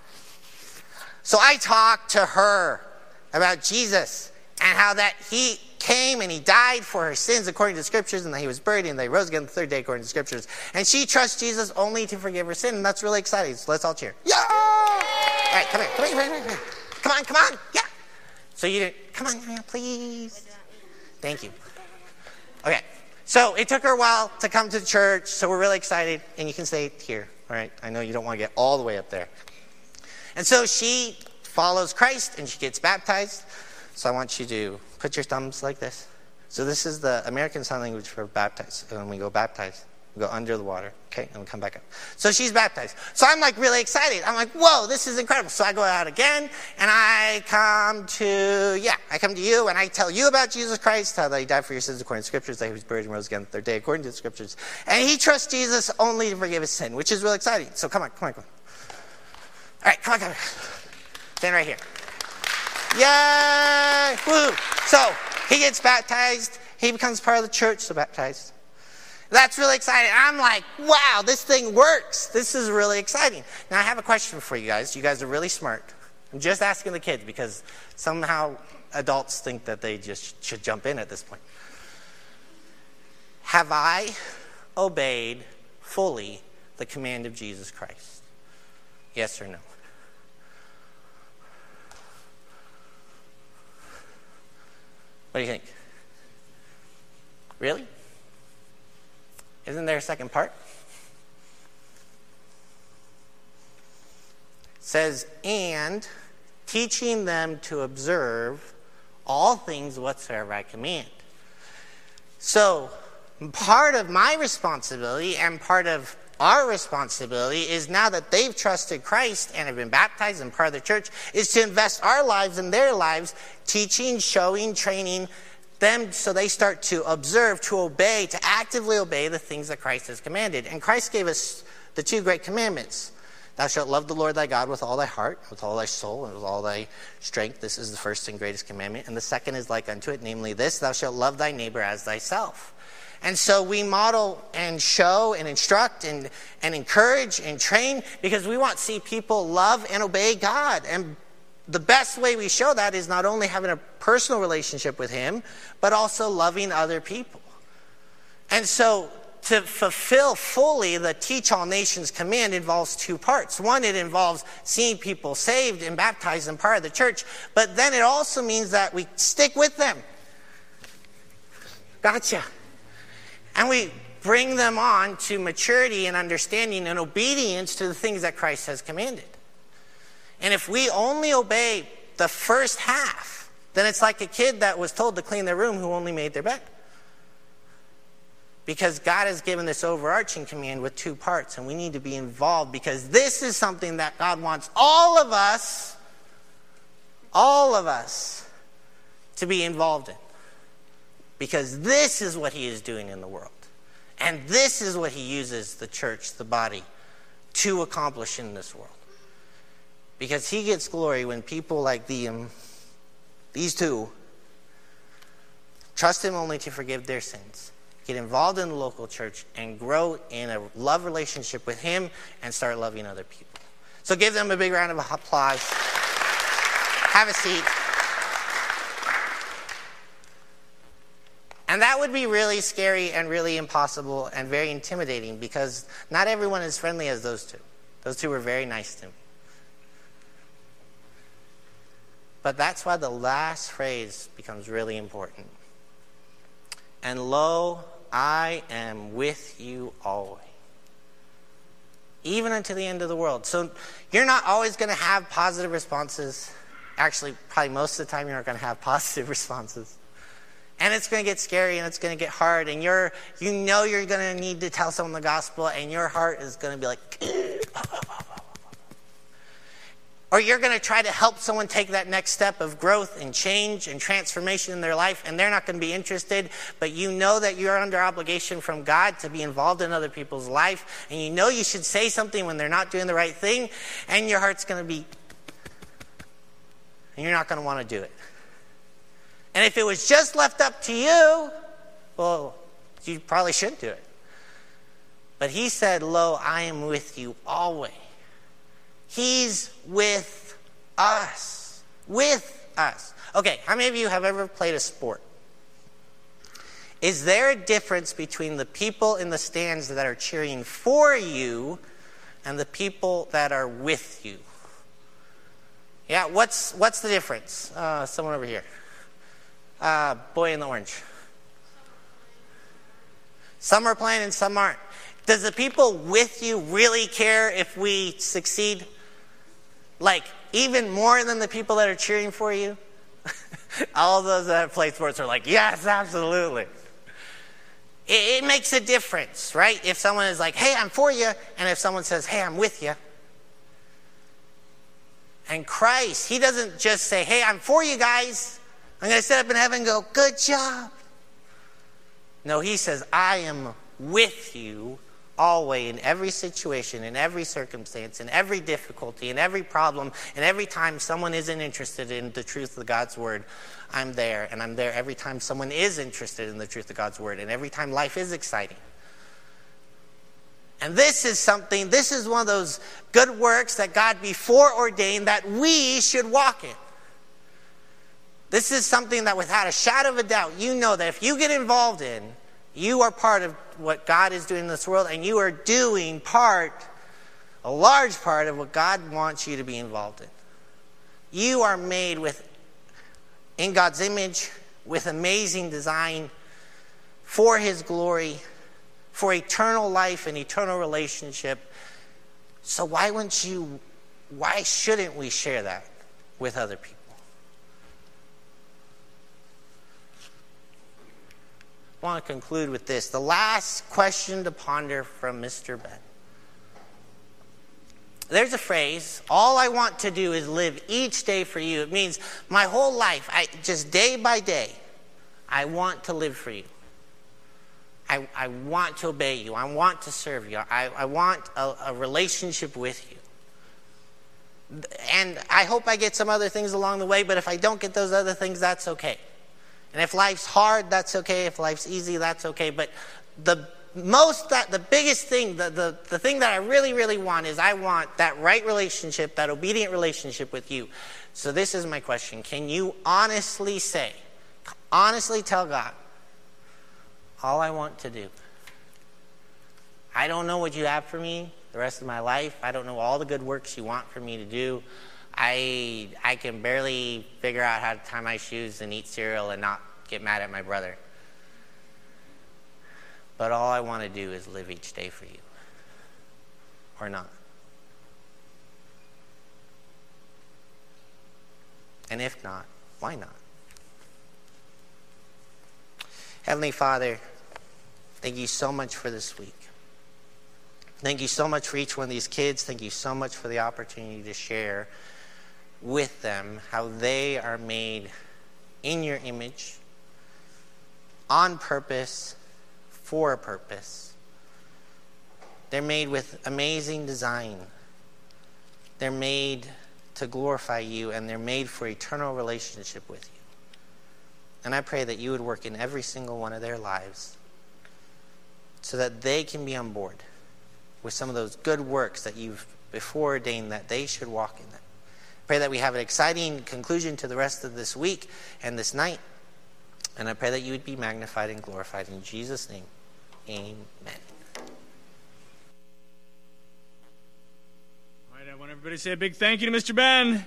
So I talk to her about Jesus and how that he came and he died for her sins according to the scriptures, and that he was buried and that he rose again the third day according to the scriptures. And she trusts Jesus only to forgive her sin, and that's really exciting. So let's all cheer. Yeah! All right, come here. Come on. Yeah. So you didn't, come on, please. Thank you. Okay. So it took her a while to come to the church, so we're really excited, and you can stay here. All right. I know you don't want to get all the way up there. And so she follows Christ and she gets baptized. So I want you to put your thumbs like this. So this is the American Sign Language for baptize. And when we go baptize, we go under the water, okay, and we come back up. So she's baptized. So I'm like really excited. I'm like, whoa, this is incredible. So I go out again and I come to you and I tell you about Jesus Christ, how that he died for your sins according to the scriptures, that he was buried and rose again the third day according to the scriptures. And he trusts Jesus only to forgive his sin, which is really exciting. So come on. All right, come on. Stand right here. Yay! Woo! So he gets baptized. He becomes part of the church, so baptized. That's really exciting. I'm like, wow, this thing works. This is really exciting. Now, I have a question for you guys. You guys are really smart. I'm just asking the kids because somehow adults think that they just should jump in at this point. Have I obeyed fully the command of Jesus Christ? Yes or no? What do you think? Really? Isn't there a second part? It says, and teaching them to observe all things whatsoever I command. So, part of my responsibility and part of our responsibility is, now that they've trusted Christ and have been baptized and part of the church, is to invest our lives in their lives, teaching, showing, training them so they start to observe, to obey, to actively obey the things that Christ has commanded. And Christ gave us the two great commandments. Thou shalt love the Lord thy God with all thy heart, with all thy soul, and with all thy strength. This is the first and greatest commandment. And the second is like unto it, namely this, thou shalt love thy neighbor as thyself. And so we model and show and instruct and encourage and train because we want to see people love and obey God. And the best way we show that is not only having a personal relationship with him, but also loving other people. And so to fulfill fully the Teach All Nations command involves two parts. One, it involves seeing people saved and baptized and part of the church. But then it also means that we stick with them. Gotcha. And we bring them on to maturity and understanding and obedience to the things that Christ has commanded. And if we only obey the first half, then it's like a kid that was told to clean their room who only made their bed. Because God has given this overarching command with two parts, and we need to be involved because this is something that God wants all of us to be involved in. Because this is what he is doing in the world. And this is what he uses the church, the body, to accomplish in this world. Because he gets glory when people like these two, trust him only to forgive their sins, get involved in the local church, and grow in a love relationship with him and start loving other people. So give them a big round of applause. Have a seat. And that would be really scary and really impossible and very intimidating because not everyone is friendly as those two. Those two were very nice to me. But that's why the last phrase becomes really important. And lo, I am with you always, even unto the end of the world. So you're not always going to have positive responses. Actually, probably most of the time you're not going to have positive responses. And it's going to get scary and it's going to get hard. And you're going to need to tell someone the gospel and your heart is going to be like... Or you're going to try to help someone take that next step of growth and change and transformation in their life, and they're not going to be interested, but you know that you're under obligation from God to be involved in other people's life, and you know you should say something when they're not doing the right thing, and your heart's going to be, and you're not going to want to do it. And if it was just left up to you, well, you probably should do it. But he said, lo, I am with you always. He's with us. With us. Okay, how many of you have ever played a sport? Is there a difference between the people in the stands that are cheering for you and the people that are with you? Yeah, what's the difference? Someone over here. Boy in the orange. Some are playing and some aren't. Does the people with you really care if we succeed? Like, even more than the people that are cheering for you? All of those that have played sports are like, yes, absolutely. It makes a difference, right? If someone is like, hey, I'm for you, and if someone says, hey, I'm with you. And Christ, he doesn't just say, hey, I'm for you guys. I'm going to sit up in heaven and go, good job. No, he says, I am with you always, in every situation, in every circumstance, in every difficulty, in every problem, and every time someone isn't interested in the truth of God's word, I'm there. And I'm there every time someone is interested in the truth of God's word, and every time life is exciting. And this is one of those good works that God before ordained that we should walk in. This is something that without a shadow of a doubt, you know that if you get involved in, you are part of what God is doing in this world, and you are doing a large part of what God wants you to be involved in. You are made in God's image, with amazing design, for his glory, for eternal life and eternal relationship. So why shouldn't we share that with other people? I want to conclude with this. The last question to ponder from Mr. Ben. There's a phrase, all I want to do is live each day for you. It means my whole life, just day by day, I want to live for you. I want to obey you. I want to serve you. I want a relationship with you. And I hope I get some other things along the way, but if I don't get those other things, that's okay. And if life's hard, that's okay. If life's easy, that's okay. But the biggest thing, the thing that I really, really want is I want that right relationship, that obedient relationship with you. So this is my question. Can you honestly tell God, all I want to do? I don't know what you have for me the rest of my life. I don't know all the good works you want for me to do. I can barely figure out how to tie my shoes and eat cereal and not get mad at my brother. But all I want to do is live each day for you. Or not. And if not, why not? Heavenly Father, thank you so much for this week. Thank you so much for each one of these kids. Thank you so much for the opportunity to share with them how they are made in your image, on purpose, for a purpose. They're made with amazing design. They're made to glorify you, and they're made for eternal relationship with you. And I pray that you would work in every single one of their lives so that they can be on board with some of those good works that you've before ordained that they should walk in them. Pray that we have an exciting conclusion to the rest of this week and this night. And I pray that you would be magnified and glorified in Jesus' name. Amen. All right, I want everybody to say a big thank you to Mr. Ben.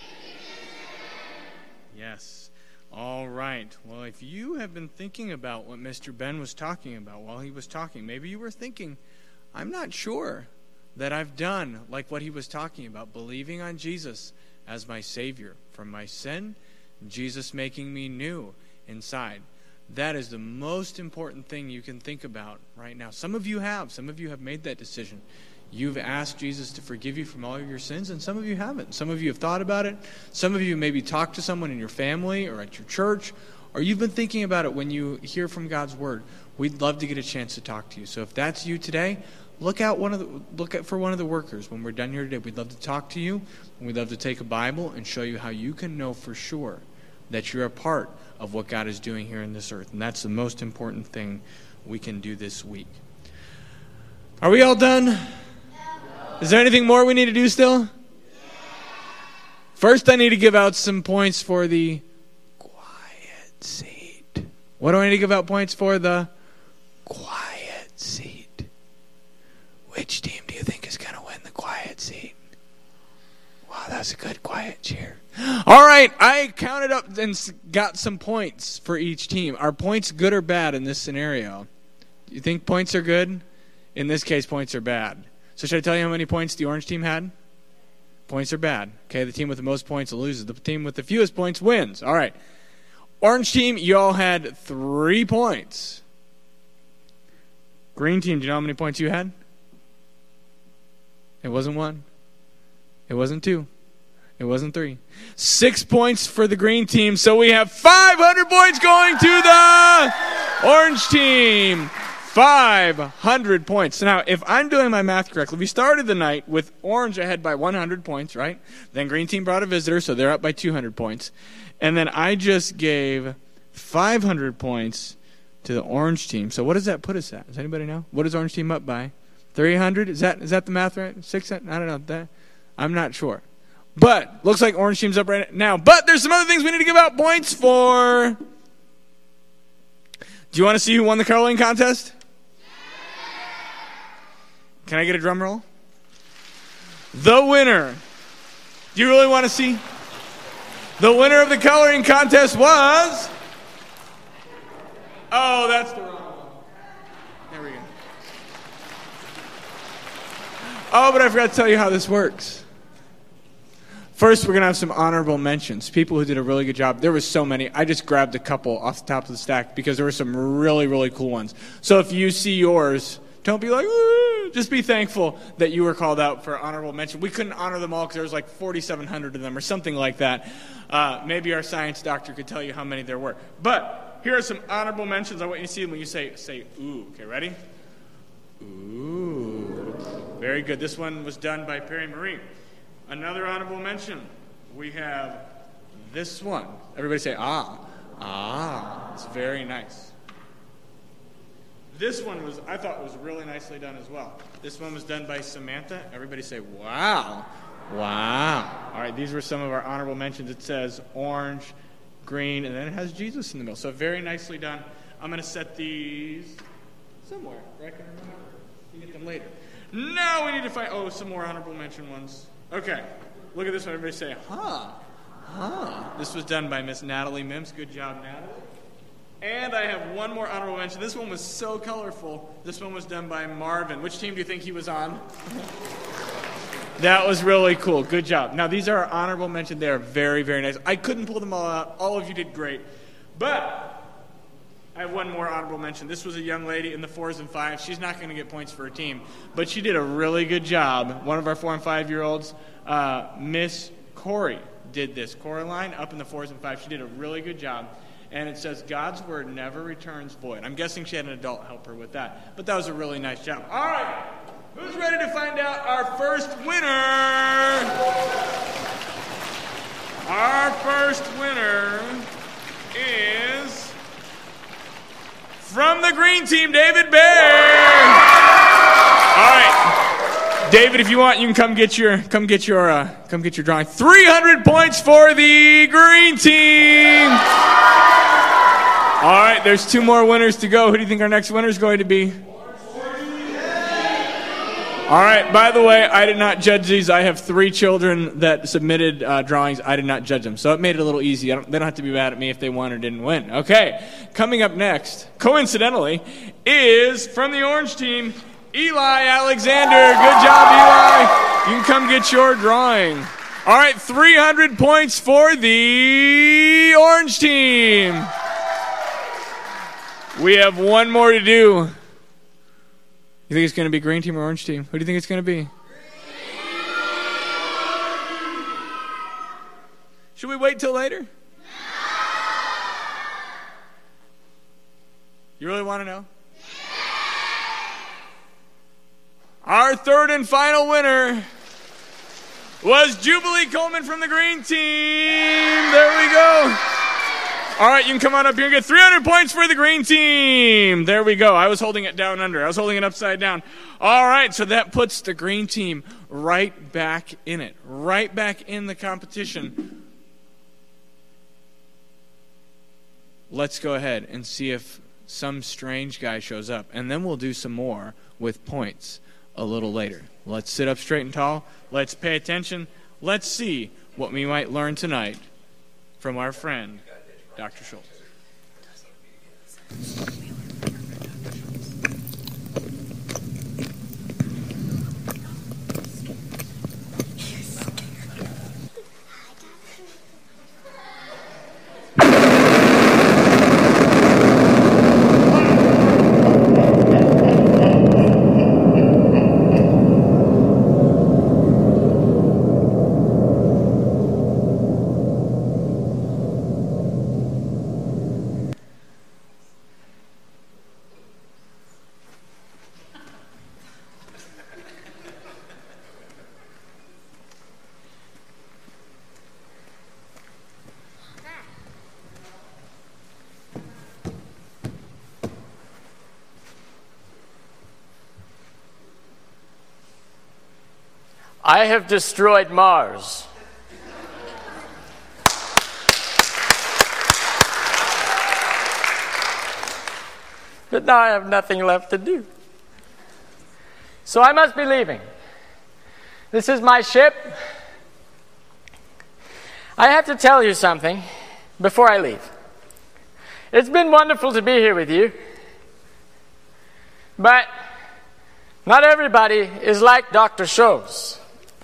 Yes. All right. Well, if you have been thinking about what Mr. Ben was talking about while he was talking, maybe you were thinking, I'm not sure that I've done like what he was talking about, believing on Jesus as my Savior from my sin, Jesus making me new inside. That is the most important thing you can think about right now. Some of you have made that decision. You've asked Jesus to forgive you from all of your sins, and some of you haven't. Some of you have thought about it. Some of you maybe talked to someone in your family or at your church, or you've been thinking about it when you hear from God's Word. We'd love to get a chance to talk to you. So if that's you today, look for one of the workers when we're done here today. We'd love to talk to you. We'd love to take a Bible and show you how you can know for sure that you're a part of what God is doing here in this earth. And that's the most important thing we can do this week. Are we all done? No. Is there anything more we need to do still? Yeah. First, I need to give out some points for the quiet seat. What do I need to give out points for? The quiet seat. Which team do you think is going to win the quiet seat? Wow, that's a good quiet cheer. All right, I counted up and got some points for each team. Are points good or bad in this scenario? Do you think points are good? In this case, points are bad. So should I tell you how many points the orange team had? Points are bad. Okay, the team with the most points loses. The team with the fewest points wins. All right. Orange team, you all had 3 points. Green team, do you know how many points you had? It wasn't 1. It wasn't 2. It wasn't 3. 6 points for the green team. So we have 500 points going to the orange team. 500 points. So now, if I'm doing my math correctly, we started the night with orange ahead by 100 points, right? Then green team brought a visitor, so they're up by 200 points. And then I just gave 500 points to the orange team. So what does that put us at? Does anybody know? What is orange team up by? 300? Is that the math right? 600? I don't know. I'm not sure. But looks like orange team's up right now. But there's some other things we need to give out points for. Do you want to see who won the caroling contest? Can I get a drum roll? The winner. Do you really want to see? The winner of the coloring contest was... Oh, that's the wrong one. There we go. Oh, but I forgot to tell you how this works. First, we're going to have some honorable mentions. People who did a really good job. There were so many. I just grabbed a couple off the top of the stack because there were some really, really cool ones. So if you see yours, don't be like, ooh, just be thankful that you were called out for honorable mention. We couldn't honor them all because there was like 4,700 of them or something like that. Maybe our science doctor could tell you how many there were. But here are some honorable mentions. I want you to see them when you say ooh. Okay, ready? Ooh. Very good. This one was done by Perry Marie. Another honorable mention. We have this one. Everybody say, ah. Ah. It's very nice. This one I thought was really nicely done as well. This one was done by Samantha. Everybody say, wow. Wow. All right, these were some of our honorable mentions. It says orange, green, and then it has Jesus in the middle. So very nicely done. I'm going to set these somewhere where I can remember to get them later. Now we need to find, some more honorable mention ones. Okay, look at this one. Everybody say, huh. This was done by Miss Natalie Mims. Good job, Natalie. And I have one more honorable mention. This one was so colorful. This one was done by Marvin. Which team do you think he was on? That was really cool. Good job. Now, these are our honorable mention. They are very, very nice. I couldn't pull them all out. All of you did great. But I have one more honorable mention. This was a young lady in the 4s and 5s. She's not going to get points for her team. But she did a really good job. One of our 4 and 5-year-olds, Miss Corey, did this. Coraline, up in the 4s and 5s. She did a really good job. And it says, God's word never returns void. I'm guessing she had an adult help her with that. But that was a really nice job. All right. Who's ready to find out our first winner? Our first winner is from the green team, David Bear. All right. David, if you want, you can come get your drawing. 300 points for the green team. All right, there's 2 more winners to go. Who do you think our next winner is going to be? All right, by the way, I did not judge these. I have 3 children that submitted drawings. I did not judge them, so it made it a little easy. They don't have to be mad at me if they won or didn't win. Okay, coming up next, coincidentally, is from the orange team, Eli Alexander. Good job, Eli. You can come get your drawing. All right, 300 points for the orange team. We have one more to do. You think it's going to be green team or orange team? Who do you think it's going to be? Should we wait till later? You really want to know? Our third and final winner was Jubilee Coleman from the green team. There we go. All right, you can come on up here and get 300 points for the green team. There we go. I was holding it down under. I was holding it upside down. All right, so that puts the green team right back in it, right back in the competition. let's go ahead and see if some strange guy shows up. And then we'll do some more with points a little later. Let's sit up straight and tall. Let's pay attention. Let's see what we might learn tonight from our friend, Dr. Schultz. I have destroyed Mars. But now I have nothing left to do. So I must be leaving. This is my ship. I have to tell you something before I leave. It's been wonderful to be here with you. But not everybody is like Dr. Scholes.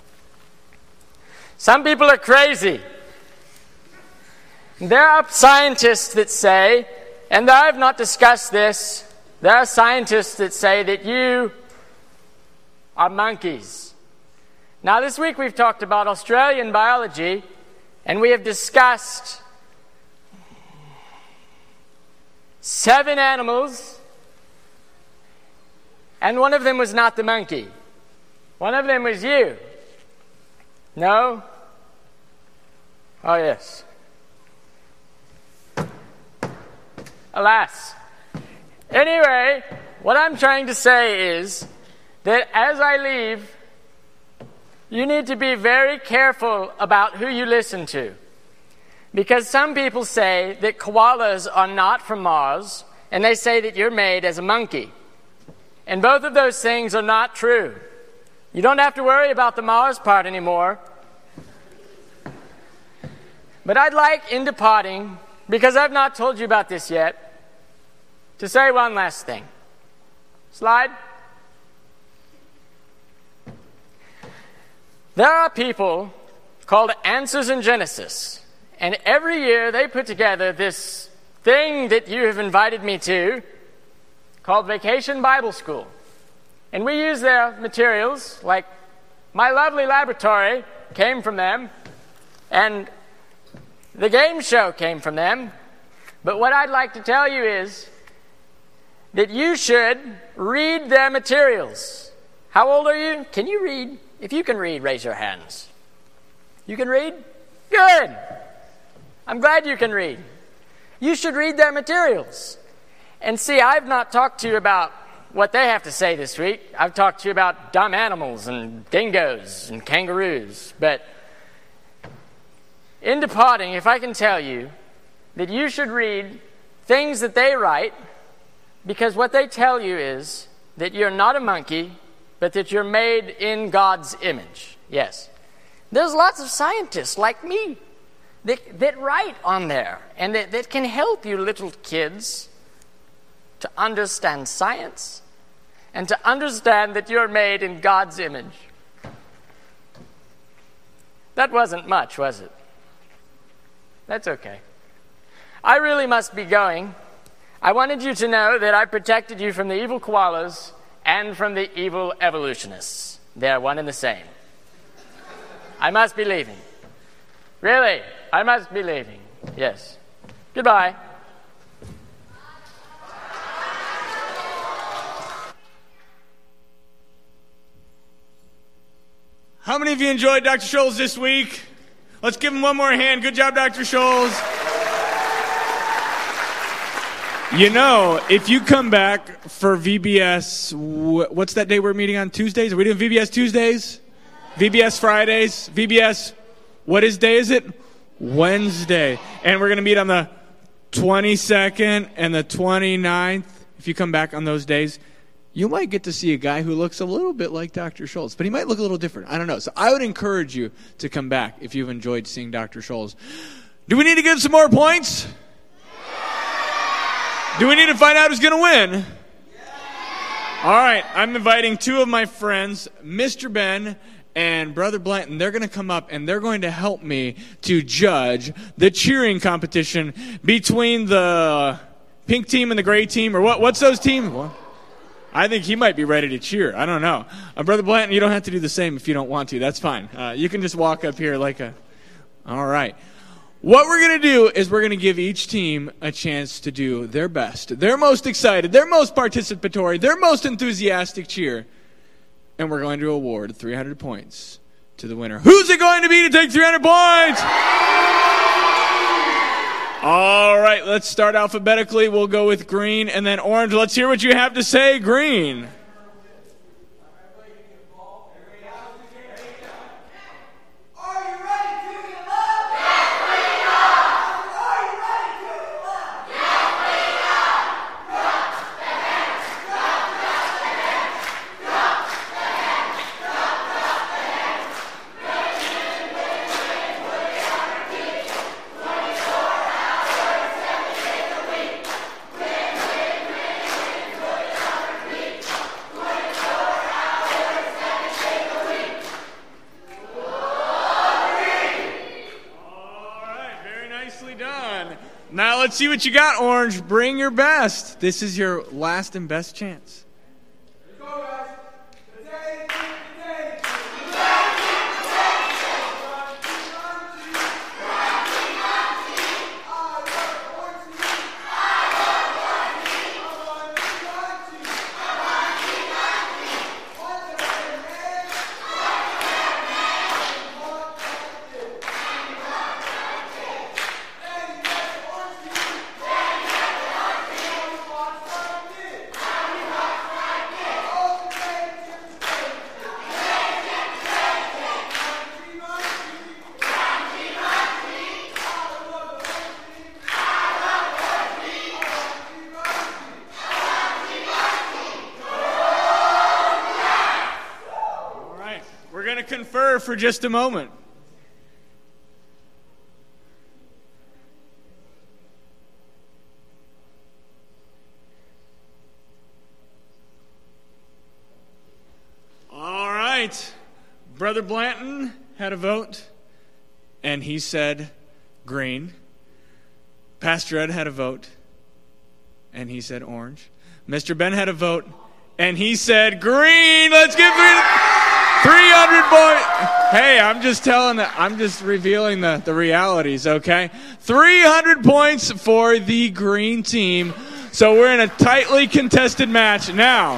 Some people are crazy. There are scientists that say, and I have not discussed this, there are scientists that say that you are monkeys. Now this week we've talked about Australian biology, and we have discussed 7 animals, and one of them was not the monkey. One of them was you. No? Oh, yes. Alas. Anyway, what I'm trying to say is that as I leave, you need to be very careful about who you listen to. Because some people say that koalas are not from Mars, and they say that you're made as a monkey. And both of those things are not true. You don't have to worry about the Mars part anymore. But I'd like, in departing, because I've not told you about this yet, to say one last thing. Slide. There are people called Answers in Genesis, and every year they put together this thing that you have invited me to called Vacation Bible School. And we use their materials, like my lovely laboratory came from them, and the game show came from them. But what I'd like to tell you is that you should read their materials. How old are you? Can you read? If you can read, raise your hands. You can read? Good. I'm glad you can read. You should read their materials. And see, I've not talked to you about what they have to say this week. I've talked to you about dumb animals and dingoes and kangaroos. But in departing, if I can tell you that you should read things that they write, because what they tell you is that you're not a monkey, but that you're made in God's image. Yes. There's lots of scientists like me that write on there, and that can help you little kids to understand science and to understand that you're made in God's image. That wasn't much, was it? That's okay. I really must be going. I wanted you to know that I protected you from the evil koalas and from the evil evolutionists. They're one and the same. I must be leaving. Really, I must be leaving. Yes. Goodbye. How many of you enjoyed Dr. Scholes this week? Let's give him one more hand. Good job, Dr. Scholes. You know, if you come back for VBS, what's that day we're meeting on? Tuesdays? Are we doing VBS Tuesdays? VBS Fridays? VBS, what day is it? Wednesday. And we're going to meet on the 22nd and the 29th, if you come back on those days, you might get to see a guy who looks a little bit like Dr. Schultz, but he might look a little different. I don't know. So I would encourage you to come back if you've enjoyed seeing Dr. Schultz. Do we need to give some more points? Do we need to find out who's going to win? All right, I'm inviting two of my friends, Mr. Ben and Brother Blanton. They're going to come up and they're going to help me to judge the cheering competition between the pink team and the gray team. Or what's those teams? What? I think he might be ready to cheer. I don't know. Brother Blanton, you don't have to do the same if you don't want to. That's fine. You can just walk up here like a... All right. What we're going to do is we're going to give each team a chance to do their best, their most excited, their most participatory, their most enthusiastic cheer. And we're going to award 300 points to the winner. Who's it going to be to take 300 points? All right, let's start alphabetically. We'll go with green and then orange. Let's hear what you have to say, green. Now let's see what you got, Orange. Bring your best. This is your last and best chance. Let's go, guys. Confer for just a moment. All right. Brother Blanton had a vote, and he said green. Pastor Ed had a vote, and he said orange. Mr. Ben had a vote, and he said green. Let's give it 300 points. Hey, I'm just revealing the realities, okay? 300 points for the green team. So we're in a tightly contested match. Now,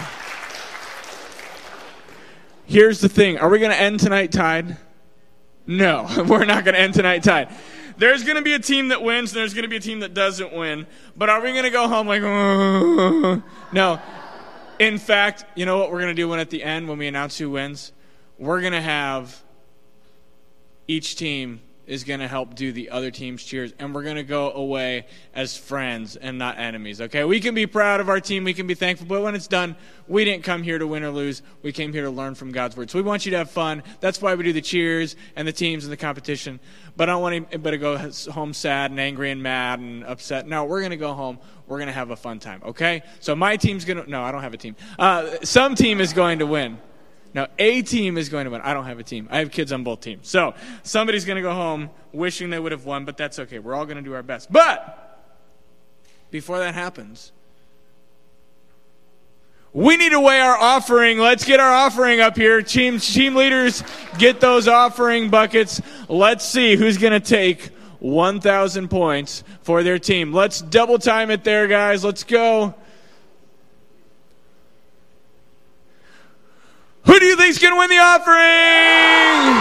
here's the thing. Are we going to end tonight tied? No, we're not going to end tonight tied. There's going to be a team that wins, and there's going to be a team that doesn't win. But are we going to go home like, no. In fact, you know what we're going to do when at the end, when we announce who wins? We're going to have each team is going to help do the other team's cheers, and we're going to go away as friends and not enemies, okay? We can be proud of our team. We can be thankful, but when it's done, we didn't come here to win or lose. We came here to learn from God's word. So we want you to have fun. That's why we do the cheers and the teams and the competition. But I don't want anybody to go home sad and angry and mad and upset. No, we're going to go home. We're going to have a fun time, okay? So my team's going to – no, I don't have a team. Some team is going to win. Now, a team is going to win. I don't have a team. I have kids on both teams. So somebody's going to go home wishing they would have won, but that's okay. We're all going to do our best. But before that happens, we need to weigh our offering. Let's get our offering up here. Team leaders, get those offering buckets. Let's see who's going to take 1,000 points for their team. Let's double time it there, guys. Let's go. Who do you think's going to win the offering?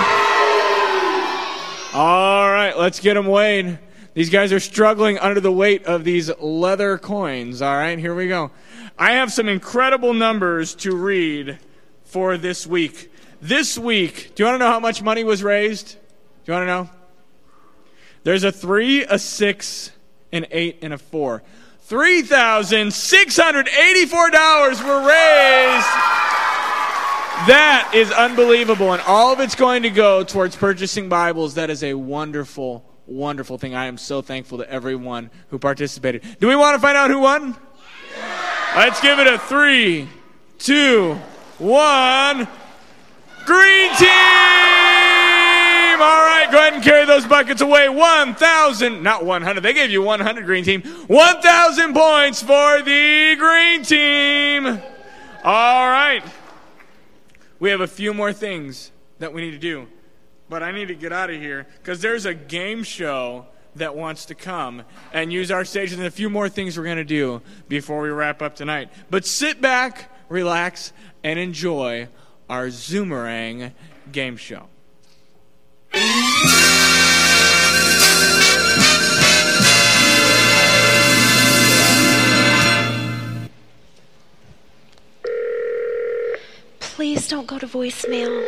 All right, let's get them weighed. These guys are struggling under the weight of these leather coins. All right, here we go. I have some incredible numbers to read for this week. This week, do you want to know how much money was raised? Do you want to know? There's a 3, a 6, an 8, and a 4. $3,684 were raised. That is unbelievable, and all of it's going to go towards purchasing Bibles. That is a wonderful, wonderful thing. I am so thankful to everyone who participated. Do we want to find out who won? Let's give it a 3, 2, 1. Green team! All right, go ahead and carry those buckets away. 1,000, not 100. They gave you 100, green team. 1,000 points for the green team. All right. We have a few more things that we need to do, but I need to get out of here because there's a game show that wants to come and use our stage, and a few more things we're going to do before we wrap up tonight. But sit back, relax, and enjoy our Zoomerang game show. Please don't go to voicemail.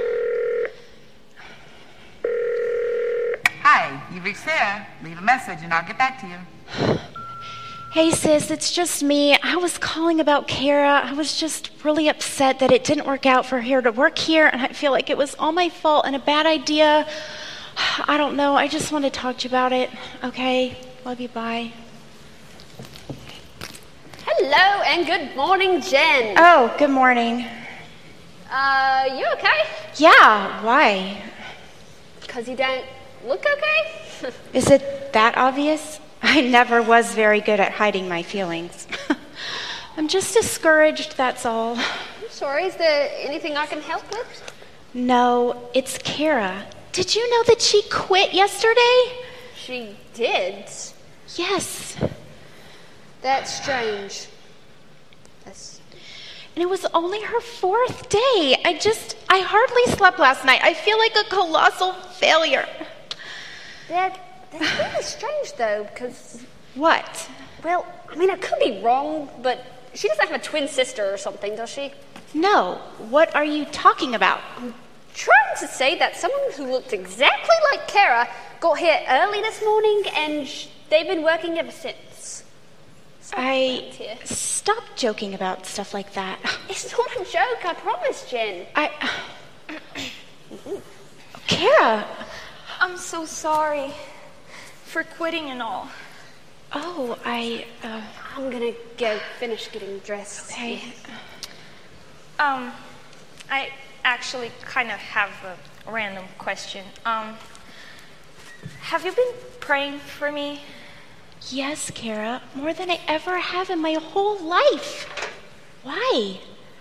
Hi, you've reached Sarah. Leave a message and I'll get back to you. Hey sis, it's just me. I was calling about Kara. I was just really upset that it didn't work out for her to work here, and I feel like it was all my fault and a bad idea. I don't know. I just want to talk to you about it. Okay? Love you. Bye. Hello and good morning, Jen. Oh, good morning. You okay? Yeah, why? Because you don't look okay? Is it that obvious? I never was very good at hiding my feelings. I'm just discouraged, that's all. I'm sorry, is there anything I can help with? No, it's Kara. Did you know that she quit yesterday? She did? Yes. That's strange. And it was only her 4th day. I hardly slept last night. I feel like a colossal failure. That's really strange, though, because... What? Well, I mean, I could be wrong, but she doesn't have a twin sister or something, does she? No. What are you talking about? I'm trying to say that someone who looked exactly like Kara got here early this morning, and they've been working ever since. Stop joking about stuff like that. It's not a joke, I promise, Jen. Kara! I'm so sorry for quitting and all. Oh, I'm gonna go finish getting dressed. Okay. I actually kind of have a random question. Have you been praying for me? Yes, Kara, more than I ever have in my whole life. Why?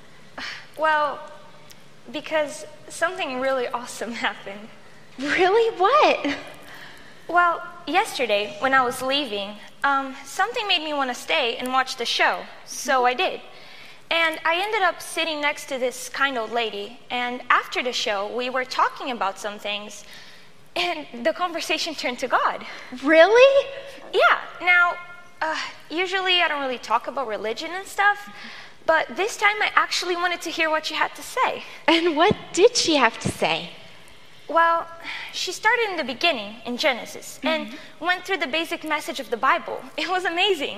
Well, because something really awesome happened. Really? What? Well, yesterday when I was leaving, something made me want to stay and watch the show, so I did. And I ended up sitting next to this kind old lady, and after the show, we were talking about some things, and the conversation turned to God. Really? Yeah. Now, usually I don't really talk about religion and stuff, but this time I actually wanted to hear what she had to say. And what did she have to say? Well, she started in the beginning, in Genesis, and went through the basic message of the Bible. It was amazing.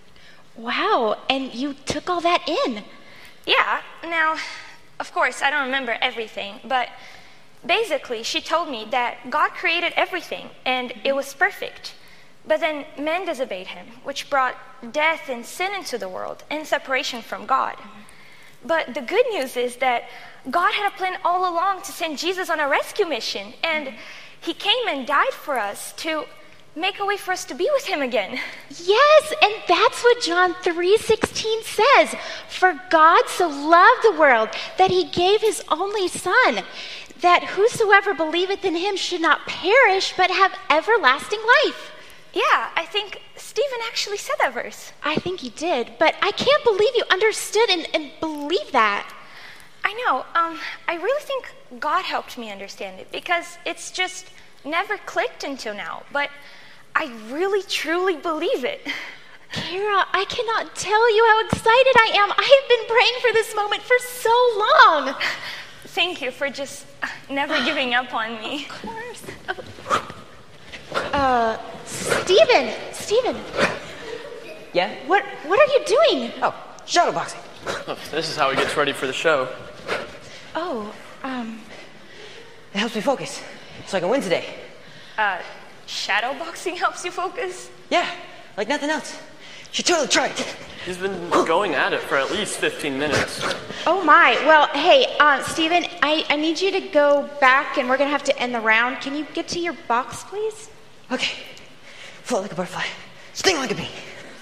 Wow, and you took all that in? Yeah. Now, of course, I don't remember everything, but basically, she told me that God created everything, and it was perfect. But then man disobeyed him, which brought death and sin into the world, and separation from God. But the good news is that God had a plan all along to send Jesus on a rescue mission, and he came and died for us to make a way for us to be with him again. Yes, and that's what John 3:16 says. For God so loved the world that he gave his only Son, that whosoever believeth in him should not perish, but have everlasting life. Yeah, I think Stephen actually said that verse. I think he did, but I can't believe you understood and believed that. I know. I really think God helped me understand it, because it's just never clicked until now. But I really, truly believe it. Kara, I cannot tell you how excited I am. I have been praying for this moment for so long. Thank you for just never giving up on me. Of course. Stephen, Steven, Yeah? what are you doing? Oh, shadowboxing. Oh, this is how he gets ready for the show. Oh, It helps me focus, so I can win today. Shadow boxing helps you focus? Yeah, like nothing else. Should totally try it. He's been going at it for at least 15 minutes. oh my. Well, hey, Steven, I need you to go back and we're gonna have to end the round. Can you get to your box, please? Okay. Float like a butterfly. Sting like a bee.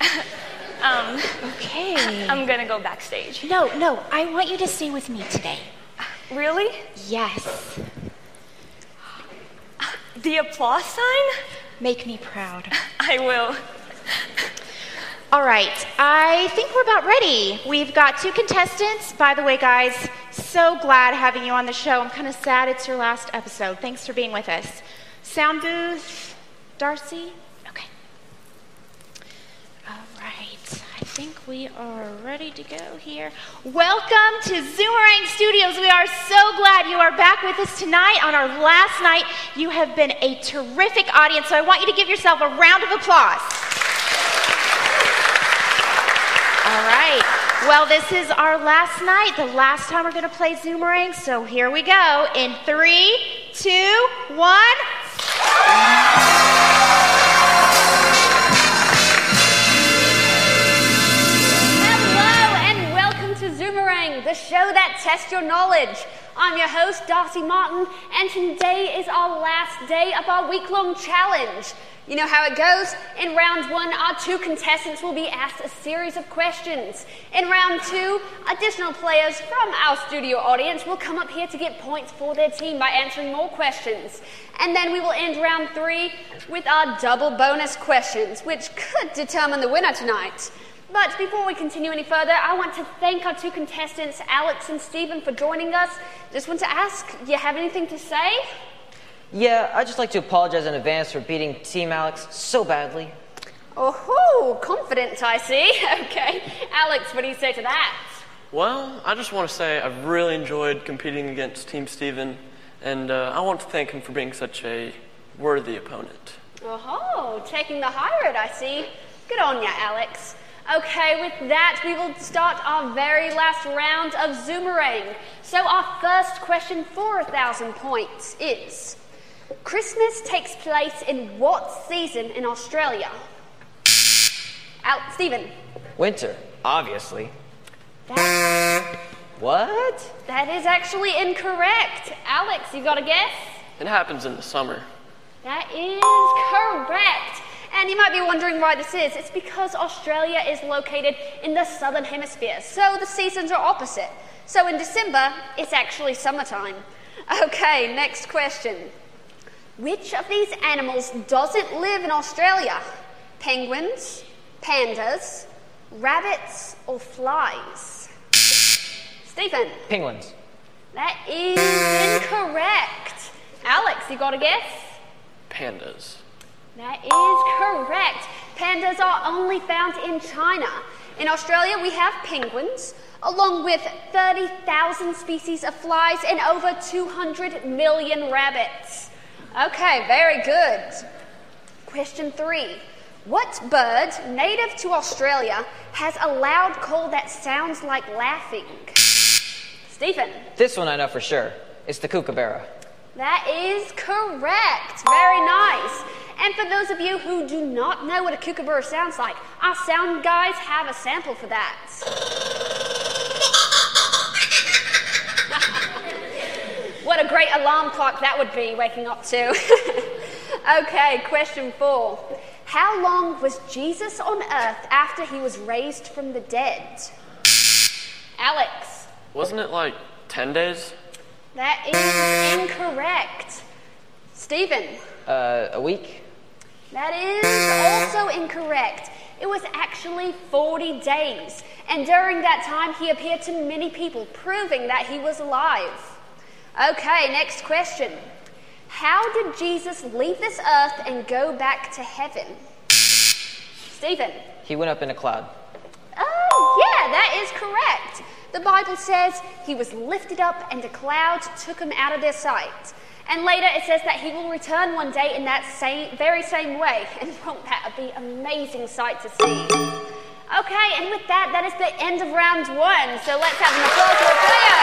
Okay. I'm gonna go backstage. No, I want you to stay with me today. Really? Yes. The applause sign? Make me proud. I will. All right, I think we're about ready. We've got 2 contestants. By the way, guys, so glad having you on the show. I'm kind of sad it's your last episode. Thanks for being with us. Sound booth, Darcy? Okay. All right, I think we are ready to go here. Welcome to Zoomerang Studios. We are so glad you are back with us tonight on our last night. You have been a terrific audience, so I want you to give yourself a round of applause. All right. Well, this is our last night, the last time we're going to play Zoomerang. So here we go. In 3, 2, 1. Hello and welcome to Zoomerang, the show that tests your knowledge. I'm your host, Darcy Martin, and today is our last day of our week-long challenge. You know how it goes. In round 1, our 2 contestants will be asked a series of questions. In round 2, additional players from our studio audience will come up here to get points for their team by answering more questions. And then we will end round 3 with our double bonus questions, which could determine the winner tonight. But before we continue any further, I want to thank our 2 contestants, Alex and Stephen, for joining us. Just want to ask, do you have anything to say? Yeah, I'd just like to apologize in advance for beating Team Alex so badly. Oh, confident, I see. Okay. Alex, what do you say to that? Well, I just want to say I've really enjoyed competing against Team Steven, and I want to thank him for being such a worthy opponent. Oh, taking the high road, I see. Good on ya, Alex. Okay, with that, we will start our very last round of Zoomerang. So our first question for 1,000 points is, Christmas takes place in what season in Australia? Stephen. Winter, obviously. That What? is actually incorrect. Alex, you got a guess? It happens in the summer. That is correct. And you might be wondering why this is. It's because Australia is located in the southern hemisphere, so the seasons are opposite. So in December, it's actually summertime. Okay, next question. Which of these animals doesn't live in Australia? Penguins, pandas, rabbits, or flies? Stephen. Penguins. That is incorrect. Alex, you got a guess? Pandas. That is correct. Pandas are only found in China. In Australia, we have penguins, along with 30,000 species of flies and over 200 million rabbits. Okay, very good. Question 3. What bird, native to Australia, has a loud call that sounds like laughing? Stephen. This one I know for sure. It's the kookaburra. That is correct. Very nice. And for those of you who do not know what a kookaburra sounds like, our sound guys have a sample for that. What a great alarm clock that would be waking up to. Okay, question 4. How long was Jesus on earth after he was raised from the dead? Alex. Wasn't it like 10 days? That is incorrect. Stephen. A week? That is also incorrect. It was actually 40 days. And during that time, he appeared to many people, proving that he was alive. Okay, next question. How did Jesus leave this earth and go back to heaven? Stephen. He went up in a cloud. Oh, yeah, that is correct. The Bible says he was lifted up and a cloud took him out of their sight. And later it says that he will return one day in that very same way. And won't that be an amazing sight to see? Okay, and with that, that is the end of round 1. So let's have an applause for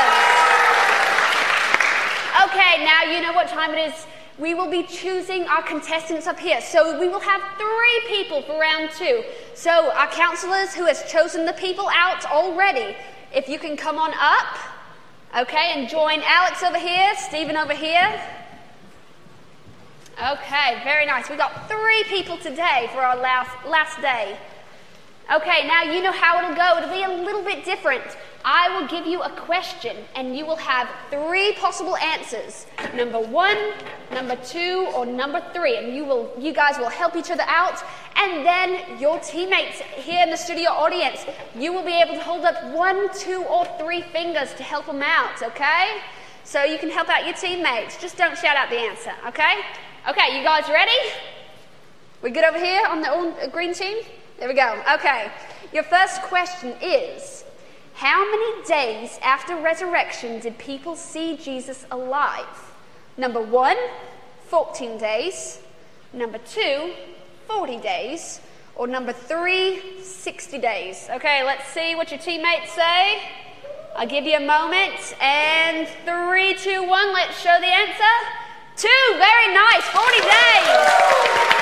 the players. Okay, now you know what time it is. We will be choosing our contestants up here. So we will have 3 people for round 2. So our counselors who has chosen the people out already, if you can come on up, okay, and join Alex over here, Stephen over here. Okay, very nice. We've got 3 people today for our last day. Okay, now you know how it'll go. It'll be a little bit different. I will give you a question, and you will have 3 possible answers. Number 1, number 2, or number 3. And you guys will help each other out. And then your teammates here in the studio audience, you will be able to hold up 1, 2, or 3 fingers to help them out, okay? So you can help out your teammates. Just don't shout out the answer, okay? Okay, you guys ready? We good over here on the green team? There we go. Okay. Your first question is, how many days after resurrection did people see Jesus alive? Number 1, 14 days. Number 2, 40 days. Or number 3, 60 days. Okay, let's see what your teammates say. I'll give you a moment. And 3, 2, 1, let's show the answer. 2, very nice, 40 days.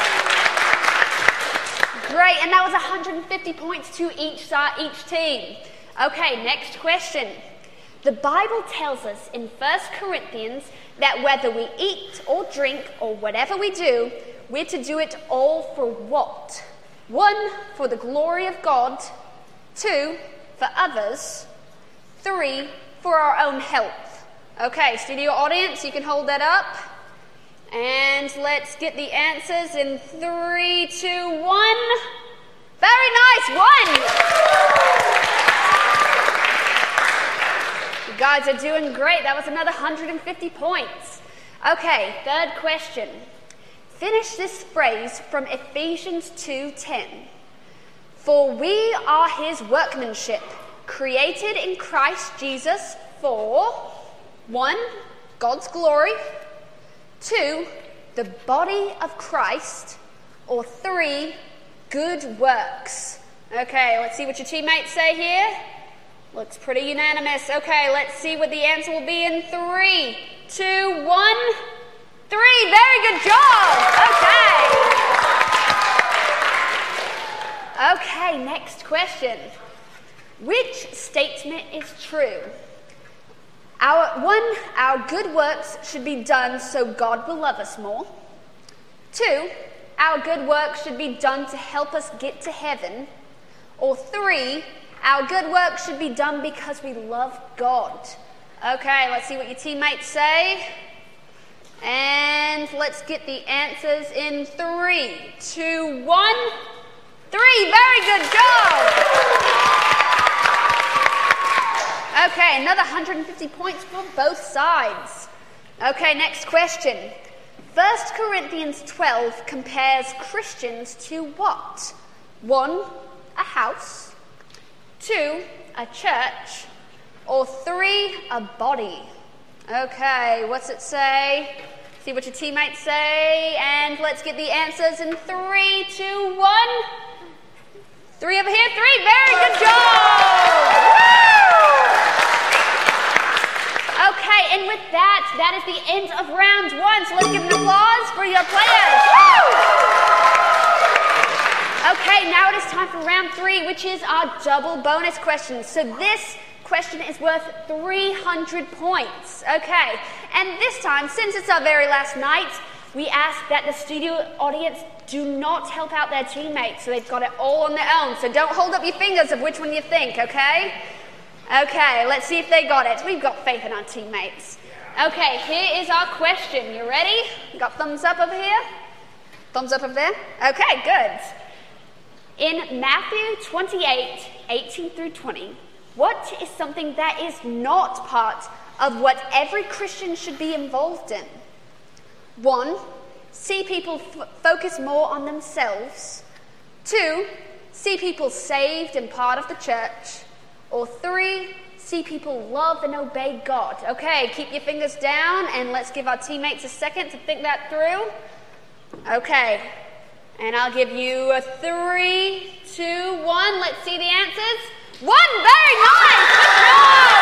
Great, and that was 150 points to each team. Okay, next question. The Bible tells us in 1 Corinthians that whether we eat or drink or whatever we do, we're to do it all for what? 1, for the glory of God. 2, for others. 3, for our own health. Okay, studio audience, you can hold that up. And let's get the answers in 3, 2, 1. Very nice, 1. You guys are doing great. That was another 150 points. Okay, third question. Finish this phrase from Ephesians 2:10. For we are his workmanship, created in Christ Jesus for 1, God's glory. 2, the body of Christ. Or 3, good works. Okay, let's see what your teammates say here. Looks pretty unanimous. Okay, let's see what the answer will be in 3, 2, 1, 3. Very good job. Okay, next question. Which statement is true? Our good works should be done so God will love us more. 2, our good works should be done to help us get to heaven. Or 3, our good works should be done because we love God. Okay, let's see what your teammates say. And let's get the answers in 3, 2, 1, 3. Very good job. Okay, another 150 points for both sides. Okay, next question. 1 Corinthians 12 compares Christians to what? 1, a house. 2, a church. Or 3, a body. Okay, what's it say? See what your teammates say. And let's get the answers in 3, 2, 1. 3 over here. 3. Very good job. Okay, and with that is the end of round 1. So let's give an applause for your players. Okay, now it is time for round 3, which is our double bonus question. So this question is worth 300 points. Okay, and this time, since it's our very last night, we ask that the studio audience do not help out their teammates, so they've got it all on their own. So don't hold up your fingers of which one you think, okay? Okay, let's see if they got it. We've got faith in our teammates. Okay, here is our question. You ready? Got thumbs up over here? Thumbs up over there? Okay, good. In Matthew 28, 18 through 20, what is something that is not part of what every Christian should be involved in? 1, see people focus more on themselves. 2, see people saved and part of the church. Or 3, see people love and obey God. Okay, keep your fingers down and let's give our teammates a second to think that through. Okay, and I'll give you a 3, 2, 1. Let's see the answers. 1, very nice. Good job.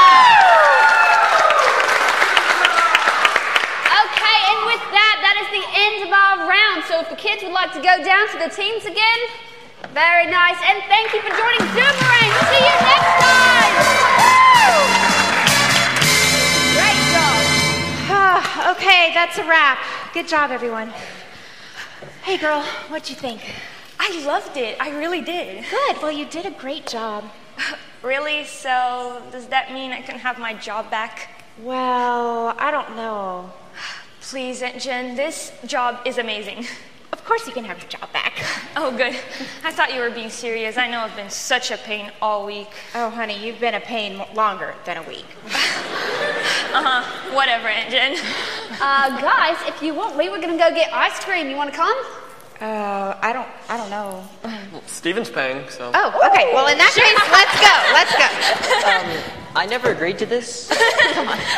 Okay, and with that is the end of our round. So if the kids would like to go down to the teams again, very nice. And thank you for joining Zoomerang. We'll see you next time. Great job. Okay, that's a wrap. Good job, everyone. Hey, girl, what'd you think? I loved it. I really did. Good. Well, you did a great job. Really? So does that mean I can have my job back? Well, I don't know. Please, Aunt Jen, this job is amazing. Of course you can have your job back. Oh, good. I thought you were being serious. I know I've been such a pain all week. Oh, honey, you've been a pain longer than a week. Whatever, Aunt Jen. Guys, if you want, we were going to go get ice cream. You want to come? I don't know. Well, Steven's paying, so. Oh, okay. Well, in that case, let's go. I never agreed to this. Come on.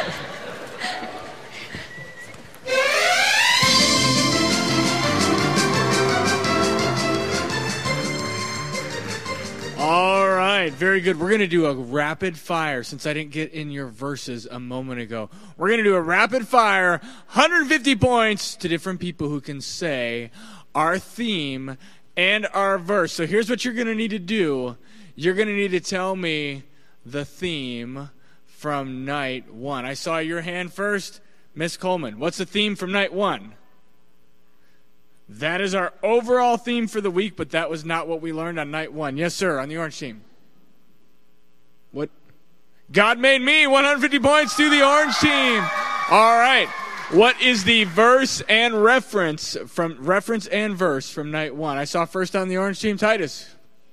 All right, very good. We're going to do a rapid fire since I didn't get in your verses a moment ago. We're going to do a rapid fire, 150 points to different people who can say our theme and our verse. So here's what you're going to need to do. You're going to need to tell me the theme from night 1. I saw your hand first. Miss Coleman, what's the theme from night 1? That is our overall theme for the week, but that was not what we learned on night 1. Yes, sir, on the orange team. What? God made me, 150 points to the orange team. All right. What is the verse and reference from night 1? I saw first on the orange team, Titus.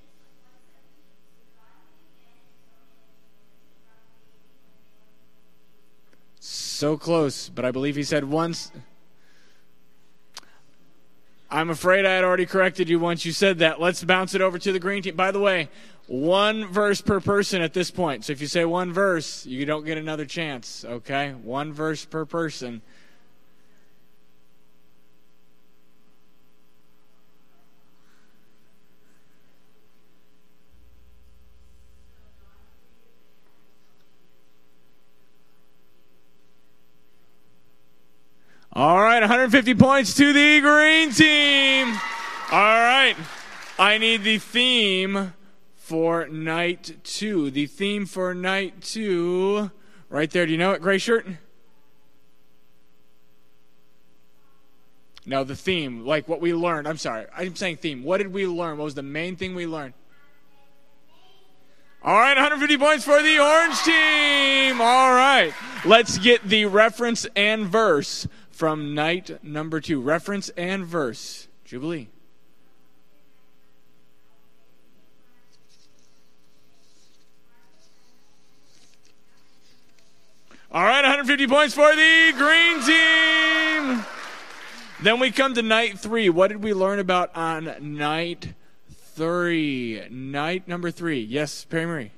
So close, but I believe he said once. I'm afraid I had already corrected you once you said that. Let's bounce it over to the green team. By the way, 1 verse per person at this point. So if you say 1 verse, you don't get another chance, okay? 1 verse per person. All right, 150 points to the green team. All right, I need the theme for night 2. The theme for night 2, right there. Do you know it, gray shirt? No, the theme, like what we learned. I'm sorry, I'm saying theme. What did we learn? What was the main thing we learned? All right, 150 points for the orange team. All right, let's get the reference and verse from night number 2. Reference and verse. Jubilee. All right, 150 points for the green team. Then we come to night 3. What did we learn about on night 3? Night number 3. Yes, Perry Marie.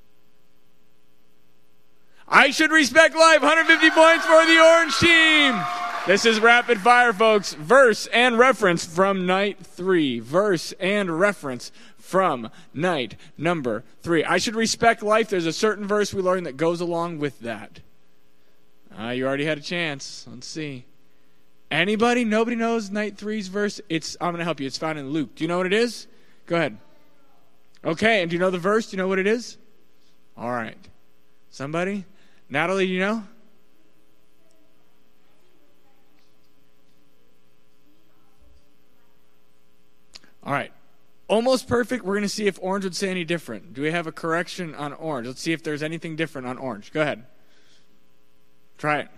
I should respect life. 150 points for the orange team. This is rapid fire, folks. Verse and reference from night 3. Verse and reference from night number 3. I should respect life. There's a certain verse we learned that goes along with that. You already had a chance. Let's see. Anybody? Nobody knows night 3's verse? I'm going to help you. It's found in Luke. Do you know what it is? Go ahead. Okay, and do you know the verse? Do you know what it is? All right. Somebody? Natalie, do you know? All right. Almost perfect. We're going to see if orange would say any different. Do we have a correction on orange? Let's see if there's anything different on orange. Go ahead. Try it.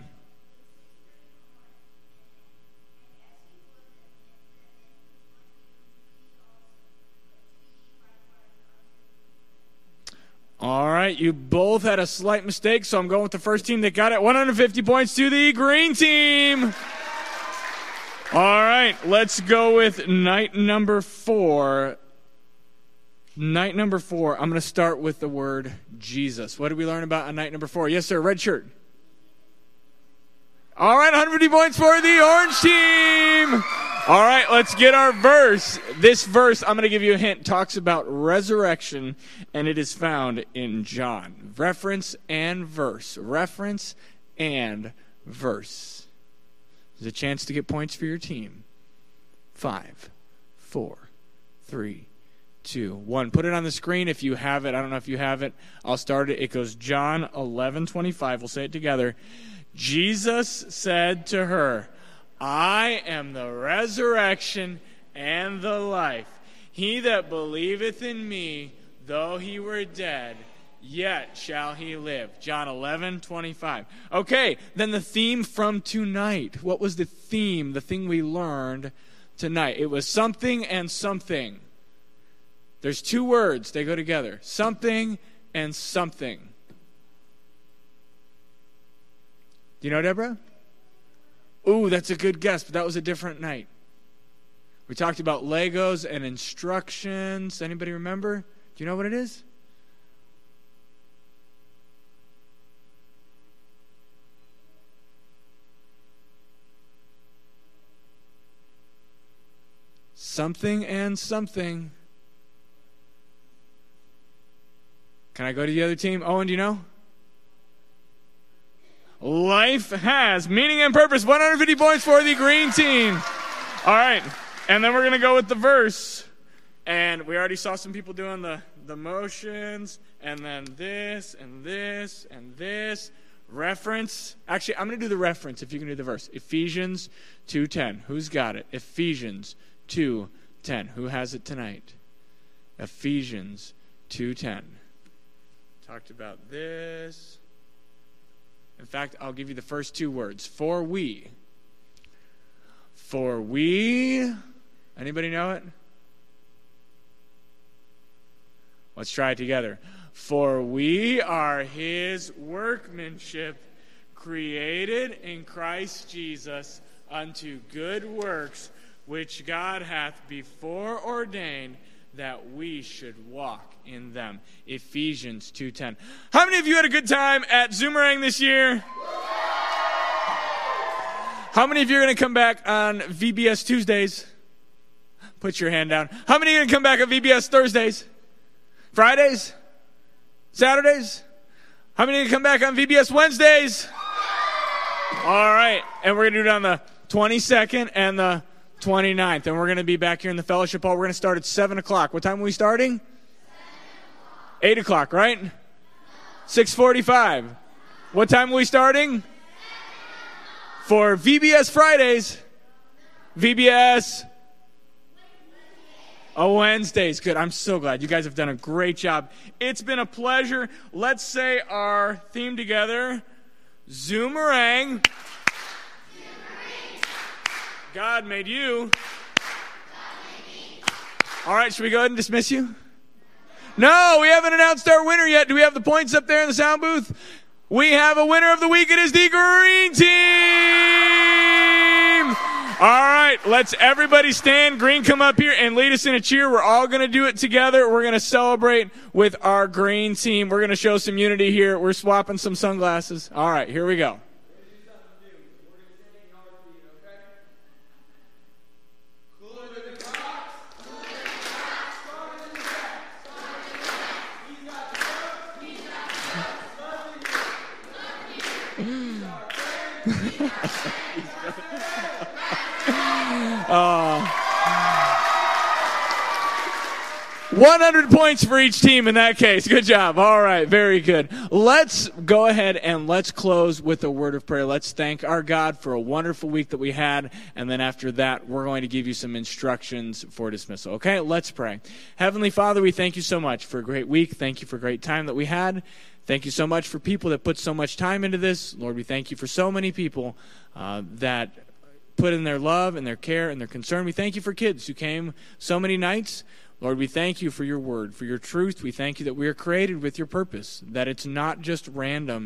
All right, you both had a slight mistake, so I'm going with the first team that got it. 150 points to the green team. All right, let's go with night number 4. Night number 4, I'm going to start with the word Jesus. What did we learn about on night number 4? Yes, sir, red shirt. All right, 150 points for the orange team. All right, let's get our verse. This verse, I'm going to give you a hint, talks about resurrection, and it is found in John. Reference and verse. Reference and verse. There's a chance to get points for your team. 5, 4, 3, 2, 1. Put it on the screen if you have it. I don't know if you have it. I'll start it. It goes John 11:25. We'll say it together. Jesus said to her, I am the resurrection and the life. He that believeth in me, though he were dead, yet shall he live. John 11:25. Okay, then the theme from tonight. What was the theme, the thing we learned tonight? It was something and something. There's 2 words. They go together. Something and something. Do you know, Deborah? Ooh, that's a good guess, but that was a different night. We talked about Legos and instructions. Anybody remember? Do you know what it is? Something and something. Can I go to the other team? Owen, do you know? Life has meaning and purpose. 150 points for the green team. All right. And then we're going to go with the verse. And we already saw some people doing the motions. And then this and this and this. Reference. Actually, I'm going to do the reference if you can do the verse. Ephesians 2:10. Who's got it? Ephesians 2:10. Who has it tonight? Ephesians 2:10. Talked about this. In fact, I'll give you the first 2 words. For we. For we. Anybody know it? Let's try it together. For we are his workmanship, created in Christ Jesus unto good works, which God hath before ordained that we should walk in them. Ephesians 2:10. How many of you had a good time at Zoomerang this year? How many of you are going to come back on VBS Tuesdays? Put your hand down. How many are going to come back on VBS Thursdays? Fridays? Saturdays? How many are going to come back on VBS Wednesdays? All right. And we're going to do it on the 22nd and the 29th. And we're going to be back here in the fellowship hall. We're going to start at 7 o'clock. What time are we starting? 8 o'clock, right? 6:45. What time are we starting? For VBS Fridays. VBS Wednesdays. Good. I'm so glad. You guys have done a great job. It's been a pleasure. Let's say our theme together. Zoomerang. God made you. All right, should we go ahead and dismiss you? No, we haven't announced our winner yet. Do we have the points up there in the sound booth? We have a winner of the week. It is the green team. All right, let's everybody stand. Green, come up here and lead us in a cheer. We're all going to do it together. We're going to celebrate with our green team. We're going to show some unity here. We're swapping some sunglasses. All right, here we go. Oh. 100 points for each team in that case. Good job. All right, very good. Let's go ahead and let's close with a word of prayer. Let's thank our God for a wonderful week that we had, and then after that, we're going to give you some instructions for dismissal. Okay, let's pray. Heavenly Father, we thank you so much for a great week. Thank you for a great time that we had. Thank you so much for people that put so much time into this. Lord, we thank you for so many people that put in their love and their care and their concern. We thank you for kids who came so many nights. Lord, we thank you for your word, for your truth. We thank you that we are created with your purpose, that it's not just random,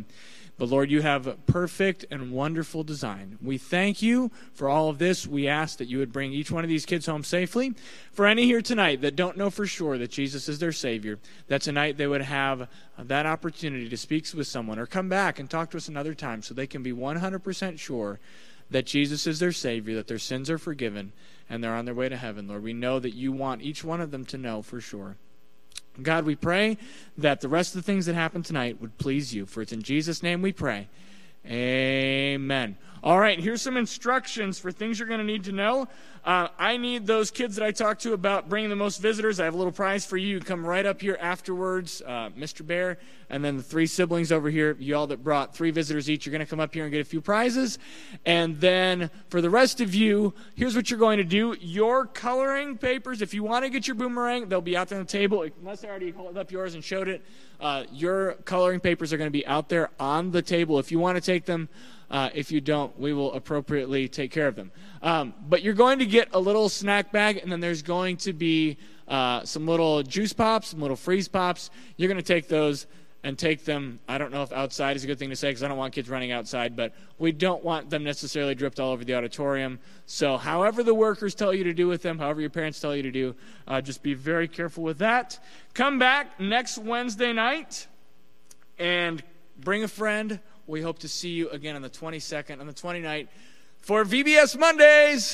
But Lord, you have a perfect and wonderful design. We thank you for all of this. We ask that you would bring each one of these kids home safely. For any here tonight that don't know for sure that Jesus is their Savior, that tonight they would have that opportunity to speak with someone or come back and talk to us another time so they can be 100% sure that Jesus is their Savior, that their sins are forgiven, and they're on their way to heaven. Lord, we know that you want each one of them to know for sure. God, we pray that the rest of the things that happen tonight would please you. For it's in Jesus' name we pray. Amen. All right, here's some instructions for things you're going to need to know. I need those kids that I talked to about bringing the most visitors. I have a little prize for you. You come right up here afterwards, Mr. Bear, and then the 3 siblings over here, you all that brought 3 visitors each, you're going to come up here and get a few prizes. And then for the rest of you, here's what you're going to do. Your coloring papers, if you want to get your boomerang, they'll be out there on the table. Unless I already held up yours and showed it, your coloring papers are going to be out there on the table. If you want to take them, if you don't, we will appropriately take care of them. But you're going to get a little snack bag, and then there's going to be some little juice pops, some little freeze pops. You're going to take those and take them. I don't know if outside is a good thing to say because I don't want kids running outside, but we don't want them necessarily dripped all over the auditorium. So however the workers tell you to do with them, however your parents tell you to do, just be very careful with that. Come back next Wednesday night and bring a friend. We hope to see you again on the 22nd, on the 29th, for VBS Mondays.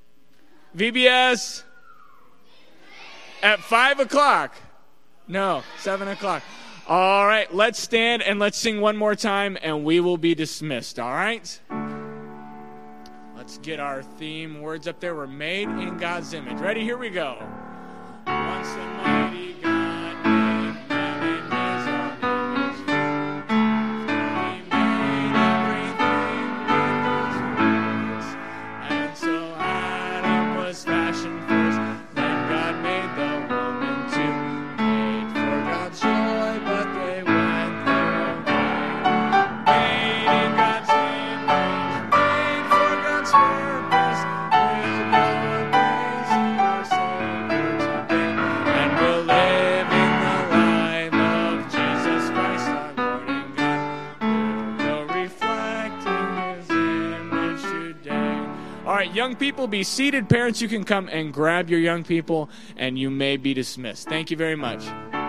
VBS at 5 o'clock. No, 7 o'clock. All right, let's stand and let's sing one more time, and we will be dismissed, all right? Let's get our theme words up there. We're made in God's image. Ready? Here we go. Once the mighty God made man in his own image. He made everything with his words. And so Adam was fashioned first. Then God made the woman too. Made for God's joy, but they went their way. Made in God's image. Made for God's purpose. We'll go praising our Savior today. And we'll live in the light of Jesus Christ, our Lord and God. We'll go reflecting His image today. All right, young people, be seated. Parents, you can come and grab your young people, and you may be dismissed. Thank you very much.